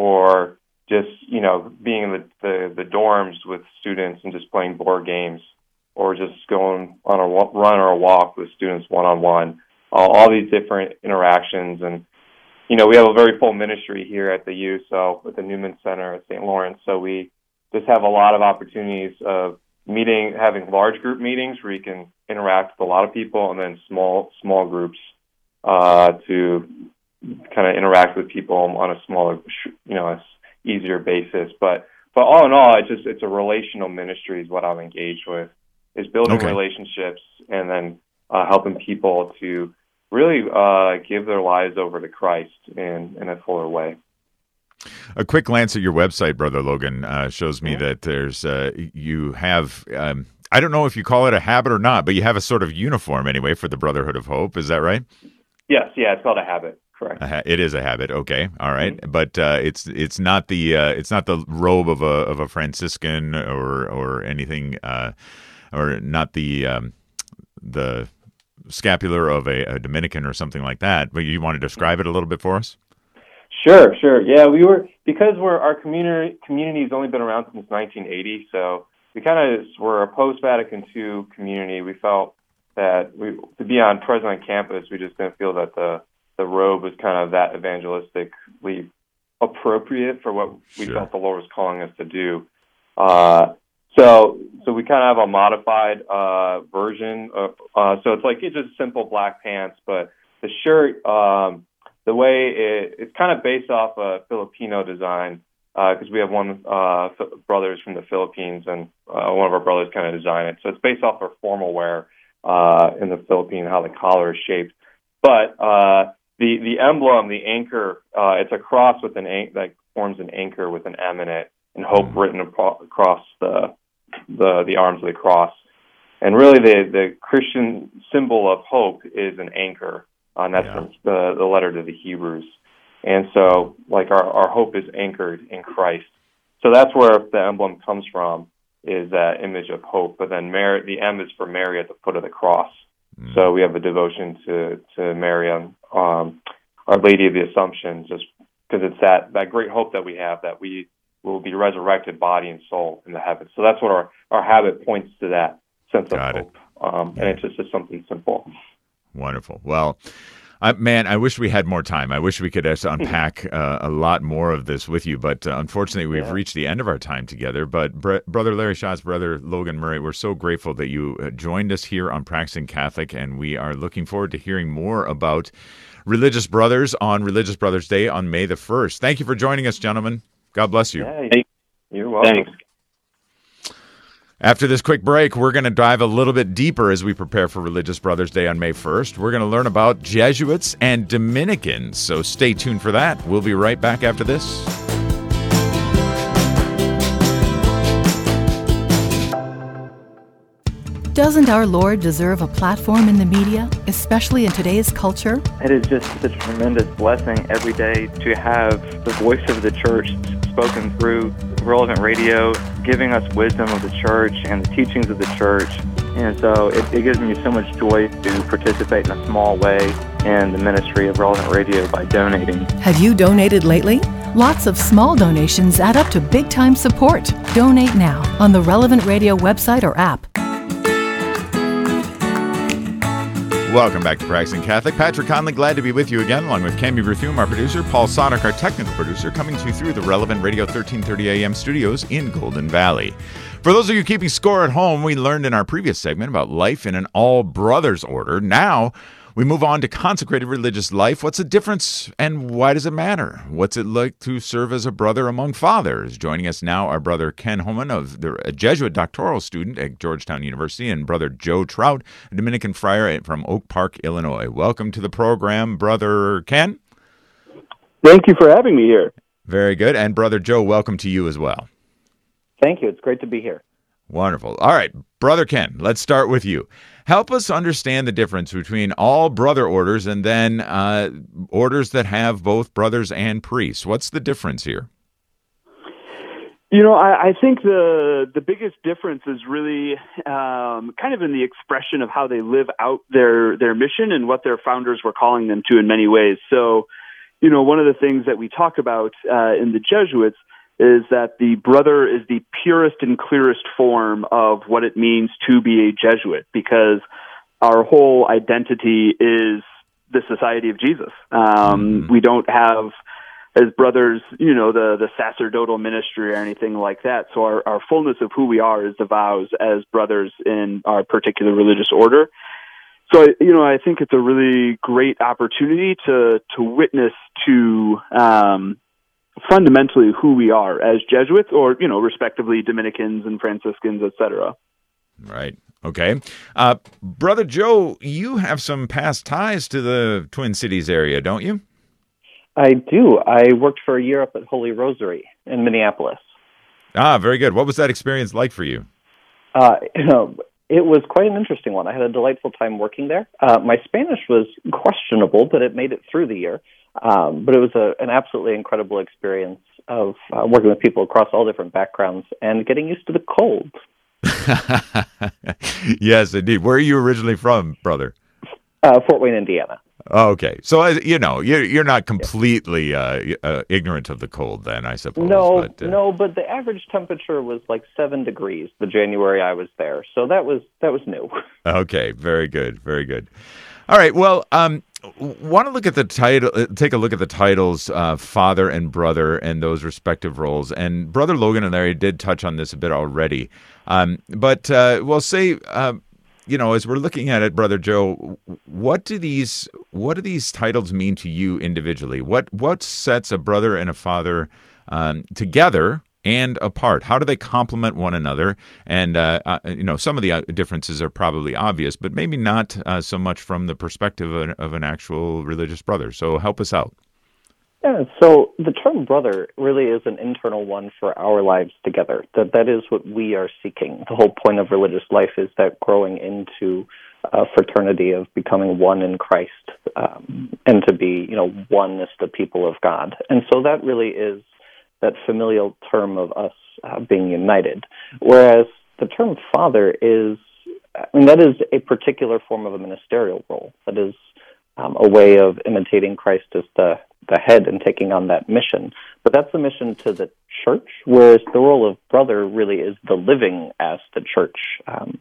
or just, you know, being in the, the, the dorms with students and just playing board games, or just going on a run or a walk with students one-on-one, all, all these different interactions. And, you know, we have a very full ministry here at the U, so with the Newman Center at Saint Lawrence. So we just have a lot of opportunities of meeting, having large group meetings where you can interact with a lot of people, and then small small groups uh, to kind of interact with people on a smaller, you know, a easier basis. But but all in all, it's just it's a relational ministry is what I'm engaged with, is building okay. relationships and then uh, helping people to really uh, give their lives over to Christ in in a fuller way. A quick glance at your website, Brother Logan, uh, shows me that there's uh, you have, um, I don't know if you call it a habit or not, but you have a sort of uniform anyway for the Brotherhood of Hope. Is that right? Yes. Yeah, it's called a habit. Correct. A ha- it is a habit. Okay. All right. Mm-hmm. But uh, it's it's not the uh, it's not the robe of a of a Franciscan or or anything, uh, or not the um, the scapular of a, a Dominican or something like that. But you want to describe it a little bit for us? Sure, sure. Yeah, we were, because we're, our community community's only been around since nineteen eighty, so we kind of were a post-Vatican two community. We felt that we, to be on present on campus, we just didn't feel that the, the robe was kind of that evangelistically appropriate for what we sure. felt the Lord was calling us to do. Uh, so so we kind of have a modified uh, version. Of, uh, so it's like it's just simple black pants, but the shirt... Um, the way it, it's kind of based off a Filipino design, because uh, we have one uh, brothers from the Philippines, and uh, one of our brothers kind of designed it. So it's based off of formal wear uh, in the Philippines, how the collar is shaped. But uh, the the emblem, the anchor, uh, it's a cross with an an- that forms an anchor with an M in it, and hope written ap- across the the the arms of the cross. And really, the the Christian symbol of hope is an anchor, uh, and that's yeah. from the the letter to the Hebrews. And so, like, our, our hope is anchored in Christ. So that's where the emblem comes from, is that image of hope. But then Mary, the M is for Mary at the foot of the cross. Mm. So we have a devotion to, to Mary, um, Our Lady of the Assumption, just because it's that, that great hope that we have, that we will be resurrected body and soul in the heavens. So that's what our, our habit points to, that sense Got of hope. Um, and it's just, just something simple. Wonderful. Well, Uh, man, I wish we had more time. I wish we could just unpack uh, a lot more of this with you, but uh, unfortunately, we've yeah. reached the end of our time together. But Bre- Brother Larry Schatz, Brother Logan Murray, we're so grateful that you uh, joined us here on Practicing Catholic, and we are looking forward to hearing more about Religious Brothers on Religious Brothers Day on May the first. Thank you for joining us, gentlemen. God bless you. Yeah, you're welcome. Thanks. After this quick break, we're going to dive a little bit deeper as we prepare for Religious Brothers Day on May first. We're going to learn about Jesuits and Dominicans, so stay tuned for that. We'll be right back after this. Doesn't our Lord deserve a platform in the media, especially in today's culture? It is just such a tremendous blessing every day to have the voice of the church spoken through Relevant Radio, giving us wisdom of the church and the teachings of the church. And so it, it gives me so much joy to participate in a small way in the ministry of Relevant Radio by donating. Have you donated lately? Lots of small donations add up to big-time support. Donate now on the Relevant Radio website or app. Welcome back to Practicing Catholic. Patrick Conley, glad to be with you again, along with Cami Berthum, our producer, Paul Sonic, our technical producer, coming to you through the Relevant Radio thirteen thirty A M studios in Golden Valley. For those of you keeping score at home, we learned in our previous segment about life in an all-brothers order. Now, we move on to consecrated religious life. What's the difference and why does it matter? What's it like to serve as a brother among fathers? Joining us now, our brother Ken Homan, of the, a Jesuit doctoral student at Georgetown University, and brother Joe Trout, a Dominican friar from Oak Park, Illinois. Welcome to the program, brother Ken. Thank you for having me here. Very good. And brother Joe, welcome to you as well. Thank you. It's great to be here. Wonderful. All right, brother Ken, let's start with you. Help us understand the difference between all brother orders and then uh, orders that have both brothers and priests. What's the difference here? You know, I, I think the the biggest difference is really um, kind of in the expression of how they live out their, their mission and what their founders were calling them to in many ways. So, you know, one of the things that we talk about uh, in the Jesuits is that the brother is the purest and clearest form of what it means to be a Jesuit, because our whole identity is the Society of Jesus. Um, mm-hmm. We don't have, as brothers, you know, the, the sacerdotal ministry or anything like that. So our, our fullness of who we are is the vows as brothers in our particular religious order. So, you know, I think it's a really great opportunity to, to witness to, um, fundamentally who we are as Jesuits, or, you know, respectively Dominicans and Franciscans, et cetera. Right. Okay. Uh, Brother Joe, you have some past ties to the Twin Cities area, don't you? I do. I worked for a year up at Holy Rosary in Minneapolis. Ah, very good. What was that experience like for you? Uh, you know, it was quite an interesting one. I had a delightful time working there. Uh, my Spanish was questionable, but it made it through the year. Um, but it was a, an absolutely incredible experience of uh, working with people across all different backgrounds and getting used to the cold. Yes, indeed. Where are you originally from, brother? Uh, Fort Wayne, Indiana. Oh, okay. So, uh, you know, you're, you're not completely uh, uh, ignorant of the cold then, I suppose. No, but, uh... no, but the average temperature was like seven degrees the January I was there. So that was that was new. Okay, very good, very good. All right, well, um, want to look at the title, take a look at the titles, uh, father and brother, and those respective roles. And Brother Logan and Larry did touch on this a bit already. Um, but, uh, well, say, uh, you know, as we're looking at it, Brother Joe, what do these what do these titles mean to you individually? What what sets a brother and a father um, together and apart? How do they complement one another? And, uh, uh, you know, some of the differences are probably obvious, but maybe not uh, so much from the perspective of an, of an actual religious brother. So help us out. Yeah, so the term brother really is an internal one for our lives together. That that is what we are seeking. The whole point of religious life is that growing into a fraternity of becoming one in Christ, um, and to be, you know, one as the people of God. And so that really is that familial term of us uh, being united. Whereas the term father is, I mean, that is a particular form of a ministerial role. That is um, a way of imitating Christ as the, the head and taking on that mission. But that's the mission to the church, whereas the role of brother really is the living as the church. Um,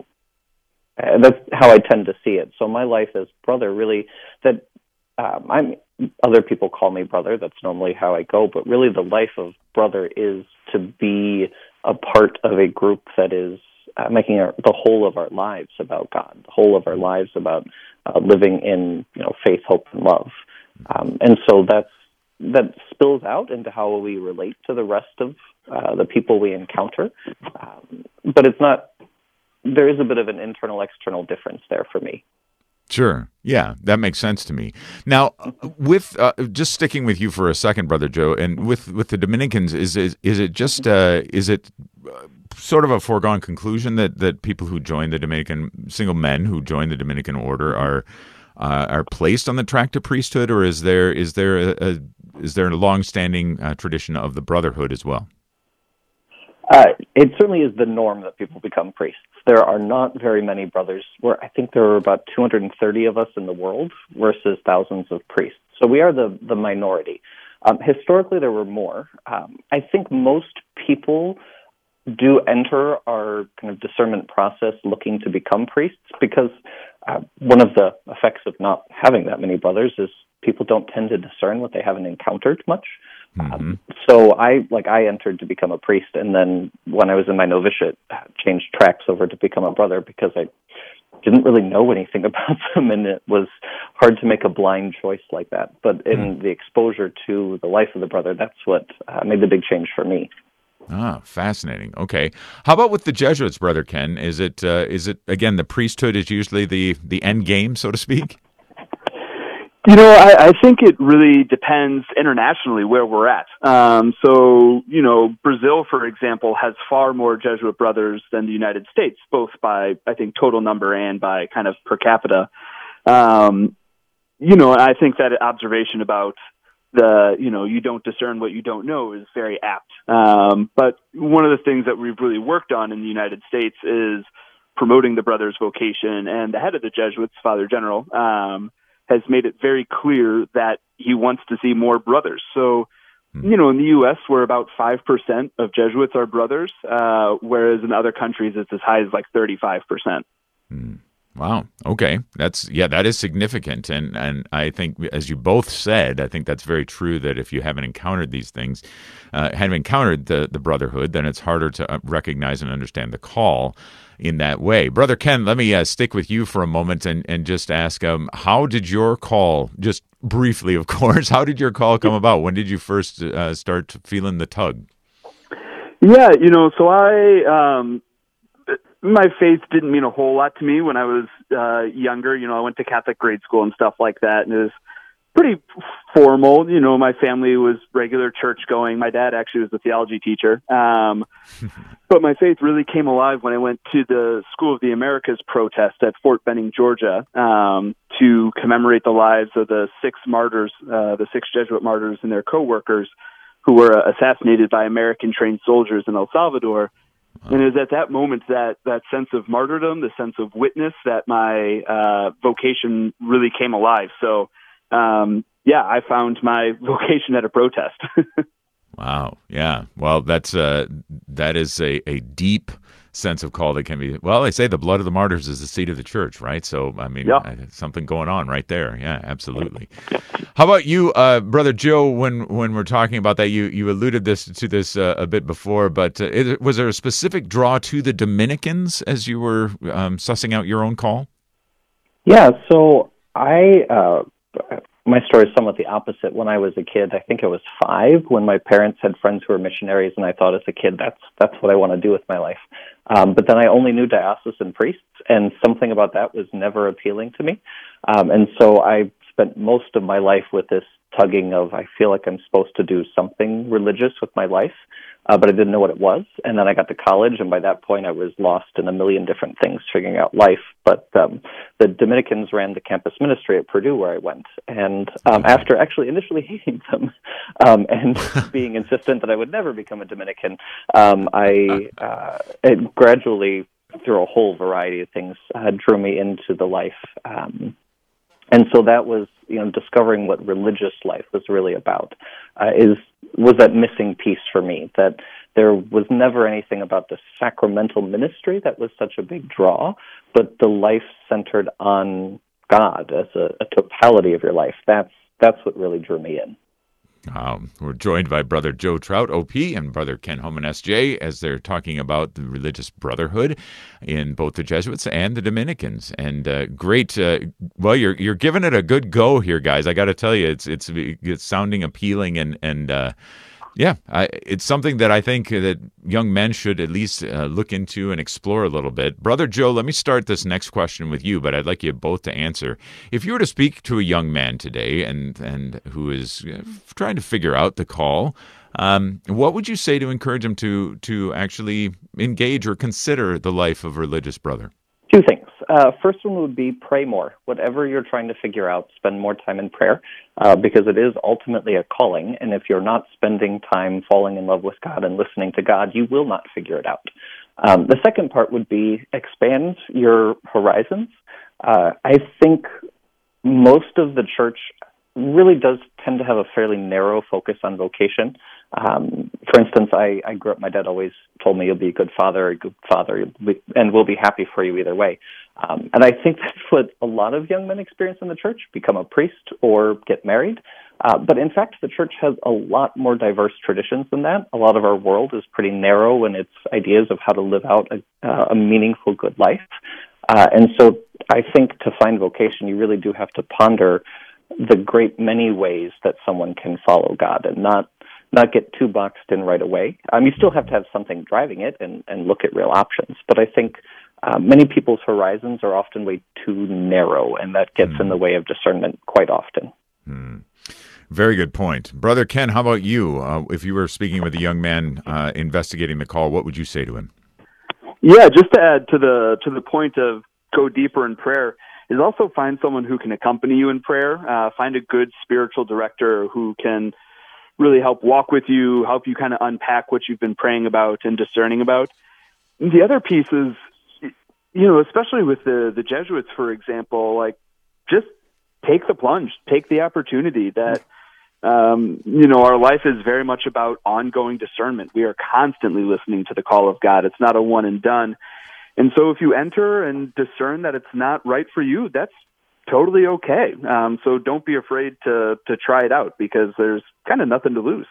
that's how I tend to see it. So my life as brother really, that um, I'm other people call me brother. That's normally how I go. But really the life of brother is to be a part of a group that is uh, making our, the whole of our lives about God, the whole of our lives about uh, living in, you know, faith, hope, and love. Um, and so that's, that spills out into how we relate to the rest of uh, the people we encounter. Um, but it's not, there is a bit of an internal-external difference there for me. Sure. Yeah, that makes sense to me. Now, with uh, just sticking with you for a second, Brother Joe, and with, with the Dominicans, is is, is it just uh, is it sort of a foregone conclusion that, that people who join the Dominican, single men who join the Dominican order, are uh, are placed on the track to priesthood, or is there is there a, a is there a long-standing uh, tradition of the brotherhood as well? Uh, it certainly is the norm that people become priests. There are not very many brothers. Where I think there are about two hundred thirty of us in the world versus thousands of priests. So we are the, the minority. Um, historically, there were more. Um, I think most people do enter our kind of discernment process looking to become priests because uh, one of the effects of not having that many brothers is people don't tend to discern what they haven't encountered much. Mm-hmm. Um, so I, like, I entered to become a priest, and then when I was in my novitiate, changed tracks over to become a brother because I didn't really know anything about them, and it was hard to make a blind choice like that. But in mm. the exposure to the life of the brother, that's what uh, made the big change for me. Ah, fascinating. Okay, how about with the Jesuits, Brother Ken? Is it uh, is it again the priesthood is usually the the end game, so to speak? You know, I, I think it really depends internationally where we're at. Um, so, you know, Brazil, for example, has far more Jesuit brothers than the United States, both by, I think, total number and by kind of per capita. Um, you know, I think that observation about the, you know, you don't discern what you don't know is very apt. Um, but one of the things that we've really worked on in the United States is promoting the brothers' vocation, and the head of the Jesuits, Father General, um, has made it very clear that he wants to see more brothers. So, you know, in the U S, where about five percent of Jesuits are brothers, uh, whereas in other countries, it's as high as like thirty-five percent. Mm. Wow. Okay. That's, yeah, that is significant. And, and I think, as you both said, I think that's very true that if you haven't encountered these things, uh, haven't encountered the, the brotherhood, then it's harder to recognize and understand the call in that way. Brother Ken, let me uh, stick with you for a moment and, and just ask, um, how did your call, just briefly, of course, how did your call come about? When did you first uh, start feeling the tug? Yeah, you know, so I, um, my faith didn't mean a whole lot to me when I was uh, younger. You know, I went to Catholic grade school and stuff like that, and it was pretty formal. You know, my family was regular church going. My dad actually was a theology teacher. Um, but my faith really came alive when I went to the School of the Americas protest at Fort Benning, Georgia, um, to commemorate the lives of the six martyrs, uh, the six Jesuit martyrs and their co-workers who were assassinated by American-trained soldiers in El Salvador. And it was at that moment that that sense of martyrdom, the sense of witness, that my uh, vocation really came alive. So, um, yeah, I found my vocation at a protest. Wow. Yeah. Well, that's uh, that is a, a deep sense of call that can be, well, they say the blood of the martyrs is the seed of the church, right? So, I mean, yeah. something going on right there. Yeah, absolutely. How about you, uh, Brother Joe, when, when we're talking about that, you, you alluded this to this uh, a bit before, but uh, it, was there a specific draw to the Dominicans as you were um, sussing out your own call? Yeah, so I, uh, my story is somewhat the opposite. When I was a kid, I think I was five, when my parents had friends who were missionaries, and I thought as a kid, that's that's what I want to do with my life. Um, but then I only knew diocesan priests, and something about that was never appealing to me. Um, and so I spent most of my life with this tugging of, I feel like I'm supposed to do something religious with my life, uh, but I didn't know what it was. And then I got to college, and by that point I was lost in a million different things, figuring out life. But um, the Dominicans ran the campus ministry at Purdue where I went. And um, after actually initially hating them um, and being insistent that I would never become a Dominican, um, I uh, it gradually, through a whole variety of things, uh, drew me into the life. Um, and so that was, you know, discovering what religious life was really about, uh, is was that missing piece for me, that there was never anything about the sacramental ministry that was such a big draw, but the life centered on God as a, a totality of your life. That's that's what really drew me in. Um, we're joined by Brother Joe Trout, O P, and Brother Ken Homan, S J, as they're talking about the religious brotherhood in both the Jesuits and the Dominicans. And uh, great, uh, well, you're you're giving it a good go here, guys. I got to tell you, it's it's it's sounding appealing, and and uh, yeah, I, it's something that I think that young men should at least uh, look into and explore a little bit. Brother Joe, let me start this next question with you, but I'd like you both to answer. If you were to speak to a young man today and and who is trying to figure out the call, um, what would you say to encourage him to to actually engage or consider the life of a religious brother? Two things. Uh, first one would be pray more. Whatever you're trying to figure out, spend more time in prayer, uh, because it is ultimately a calling. And if you're not spending time falling in love with God and listening to God, you will not figure it out. Um, the second part would be expand your horizons. Uh, I think most of the church really does tend to have a fairly narrow focus on vocation. Um, for instance, I, I grew up, my dad always told me, you'll be a good father, a good father, be, and we'll be happy for you either way. Um, and I think that's what a lot of young men experience in the church, become a priest or get married. Uh, but in fact, the church has a lot more diverse traditions than that. A lot of our world is pretty narrow in its ideas of how to live out a, uh, a meaningful, good life. Uh, and so I think to find vocation, you really do have to ponder the great many ways that someone can follow God and not not get too boxed in right away. Um, you still have to have something driving it and, and look at real options. But I think uh, many people's horizons are often way too narrow, and that gets mm. in the way of discernment quite often. Mm. Very good point. Brother Ken, how about you? Uh, if you were speaking with a young man uh, investigating the call, what would you say to him? Yeah, just to add to the to the point of go deeper in prayer, is also find someone who can accompany you in prayer. Uh, find a good spiritual director who can really help walk with you, help you kind of unpack what you've been praying about and discerning about. And the other piece is, you know, especially with the, the Jesuits, for example, like just take the plunge, take the opportunity that, um, you know, our life is very much about ongoing discernment. We are constantly listening to the call of God. It's not a one and done. And so if you enter and discern that it's not right for you, that's totally okay. Um, so don't be afraid to to try it out, because there's kind of nothing to lose.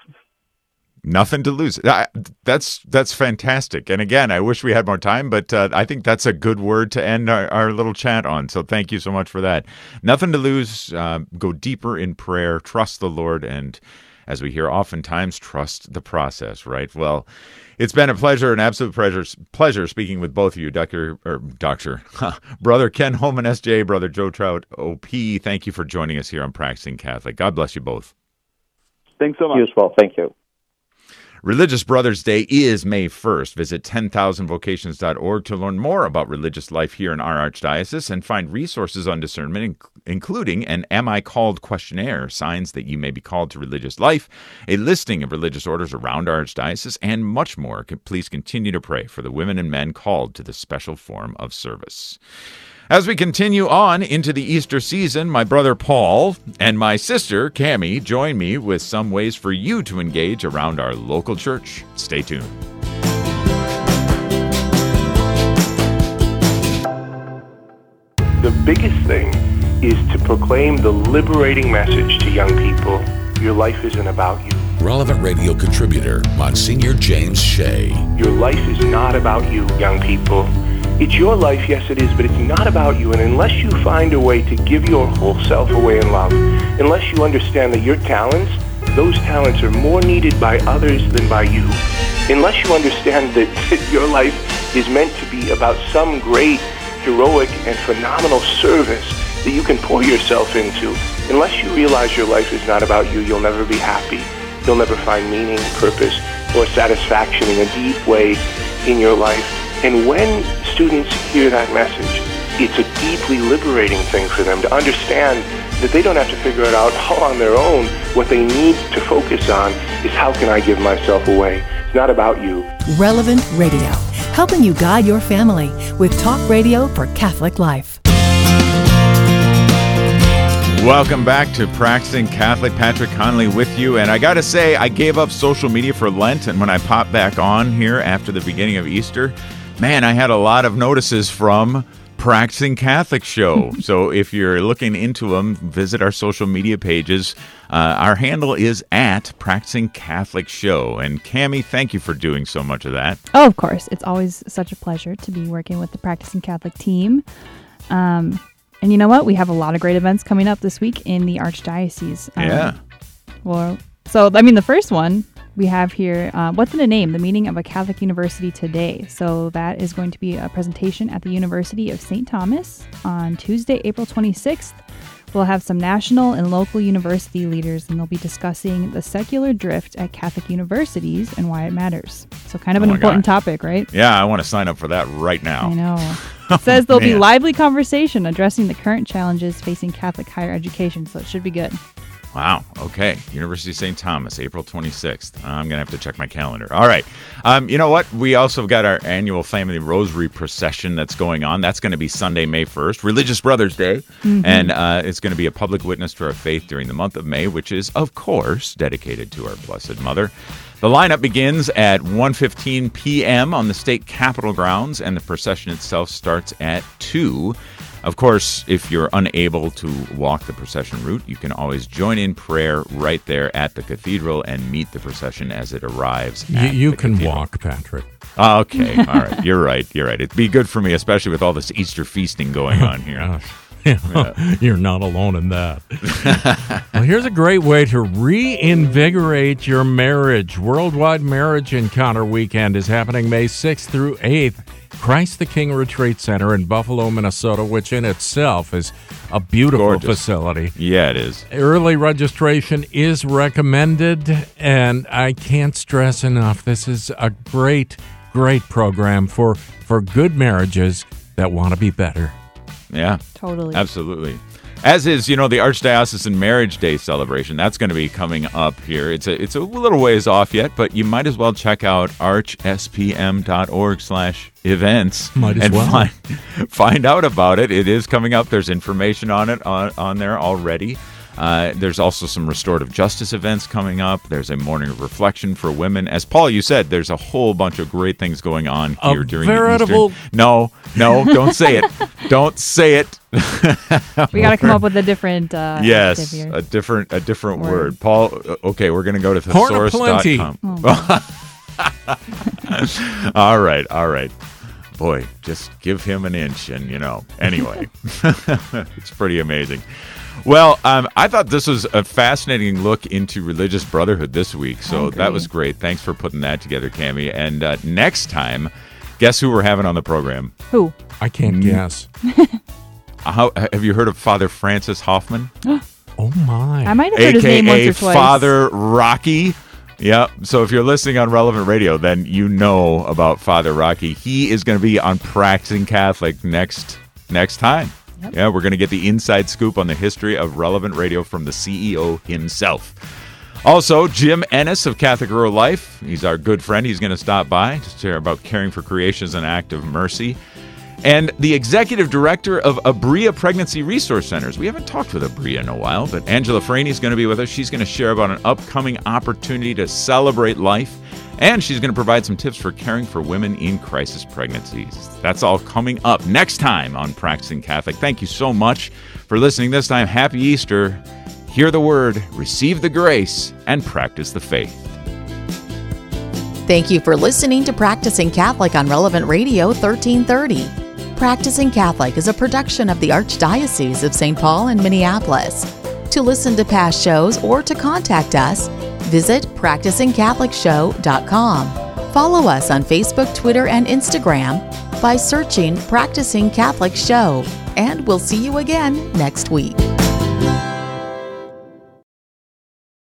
Nothing to lose. I, that's that's fantastic. And again, I wish we had more time, but uh, I think that's a good word to end our, our little chat on. So thank you so much for that. Nothing to lose. Uh, go deeper in prayer. Trust the Lord. And as we hear oftentimes, trust the process, right? Well, it's been a pleasure, an absolute pleasure, pleasure speaking with both of you, Doctor or Doctor, huh, Brother Ken Homan, S J, Brother Joe Trout, O P. Thank you for joining us here on Practicing Catholic. God bless you both. Thanks so much. You as well. Thank you. Religious Brothers Day is May first. Visit ten thousand vocations dot org to learn more about religious life here in our Archdiocese and find resources on discernment, including an Am I Called questionnaire, signs that you may be called to religious life, a listing of religious orders around our Archdiocese, and much more. Please continue to pray for the women and men called to this special form of service. As we continue on into the Easter season, my brother Paul and my sister Cammie join me with some ways for you to engage around our local church. Stay tuned. biggest thing is to proclaim the liberating message to young people. Your life isn't about you. Relevant Radio contributor, Monsignor James Shea. Your life is not about you, young people. It's your life, yes it is, but it's not about you. And unless you find a way to give your whole self away in love, unless you understand that your talents, those talents are more needed by others than by you, unless you understand that, that your life is meant to be about some great, heroic, and phenomenal service that you can pour yourself into, unless you realize your life is not about you, you'll never be happy. You'll never find meaning, purpose, or satisfaction in a deep way in your life. And when students hear that message, it's a deeply liberating thing for them to understand that they don't have to figure it out all on their own. What they need to focus on is, how can I give myself away? It's not about you. Relevant Radio, helping you guide your family with talk radio for Catholic life. Welcome back to Practicing Catholic. Patrick Conley with you. And I got to say, I gave up social media for Lent, and when I popped back on here after the beginning of Easter, man, I had a lot of notices from Practicing Catholic Show. So if you're looking into them, visit our social media pages. Uh, our handle is at Practicing Catholic Show. And Cammie, thank you for doing so much of that. Oh, of course. It's always such a pleasure to be working with the Practicing Catholic team. Um, and you know what? We have a lot of great events coming up this week in the Archdiocese. Um, yeah. Well, so, I mean, the first one we have here, uh, What's in a Name? The Meaning of a Catholic University Today. So that is going to be a presentation at the University of Saint Thomas on Tuesday, April twenty-sixth. We'll have some national and local university leaders, and they'll be discussing the secular drift at Catholic universities and why it matters. So kind of Oh an my important God. topic, right? Yeah, I want to sign up for that right now. I know. It says there'll be Man. lively conversation addressing the current challenges facing Catholic higher education, so it should be good. Wow. Okay. University of Saint Thomas, April twenty-sixth. I'm going to have to check my calendar. All right. Um, you know what? We also got our annual Family Rosary Procession that's going on. That's going to be Sunday, May first, Religious Brothers Day. Mhm. And uh, it's going to be a public witness to our faith during the month of May, which is, of course, dedicated to our Blessed Mother. The lineup begins at one fifteen p.m. on the state capitol grounds, and the procession itself starts at two. Of course, if you're unable to walk the procession route, you can always join in prayer right there at the cathedral and meet the procession as it arrives. You, at you the can cathedral. walk, Patrick. Oh, okay. All right. You're right. You're right. It'd be good for me, especially with all this Easter feasting going on here. Gosh. Yeah, you're not alone in that. Well, here's a great way to reinvigorate your marriage. Worldwide Marriage Encounter Weekend is happening May sixth through eighth. Christ the King Retreat Center in Buffalo, Minnesota, which in itself is a beautiful Gorgeous. facility. Yeah, it is. Early registration is recommended, and I can't stress enough, this is a great, great program for, for good marriages that want to be better. Yeah. Totally. Absolutely. As is, you know, the Archdiocesan Marriage Day celebration. That's going to be coming up here. It's a it's a little ways off yet, but you might as well check out archspm.org slash events. Might as and well. Find, find out about it. It is coming up. There's information on it on, on there already. Uh, there's also some restorative justice events coming up. There's a morning of reflection for women. As Paul, you said, there's a whole bunch of great things going on A here during veritable- the Eastern. No, no, don't say it. Don't say it. We got to come up with a different uh, Yes, adjective here. a different a different word. Word. Paul, uh, okay, we're going to go to Horn of thesaurus plenty. dot com. Oh, all right, all right. Boy, just give him an inch and, you know, anyway. It's pretty amazing. Well, um, I thought this was a fascinating look into religious brotherhood this week, so that was great. Thanks for putting that together, Cammie. And uh, next time, guess who we're having on the program? Who? I can't Mm. guess. How, have you heard of Father Francis Hoffman? Oh, my. I might have heard his name once or twice. Father Rocky. Yep. So if you're listening on Relevant Radio, then you know about Father Rocky. He is going to be on Practicing Catholic next next time. Yep. Yeah, we're going to get the inside scoop on the history of Relevant Radio from the C E O himself. Also, Jim Ennis of Catholic Rural Life. He's our good friend. He's going to stop by to share about caring for creation as an act of mercy. and the executive director of Abria Pregnancy Resource Centers. We haven't talked with Abria in a while, but Angela Franey is going to be with us. She's going to share about an upcoming opportunity to celebrate life, and she's going to provide some tips for caring for women in crisis pregnancies. That's all coming up next time on Practicing Catholic. Thank you so much for listening this time. Happy Easter. Hear the word, receive the grace, and practice the faith. Thank you for listening to Practicing Catholic on Relevant Radio thirteen thirty. Practicing Catholic is a production of the Archdiocese of Saint Paul in Minneapolis. To listen to past shows or to contact us, visit practicing catholic show dot com. Follow us on Facebook, Twitter, and Instagram by searching Practicing Catholic Show. And we'll see you again next week.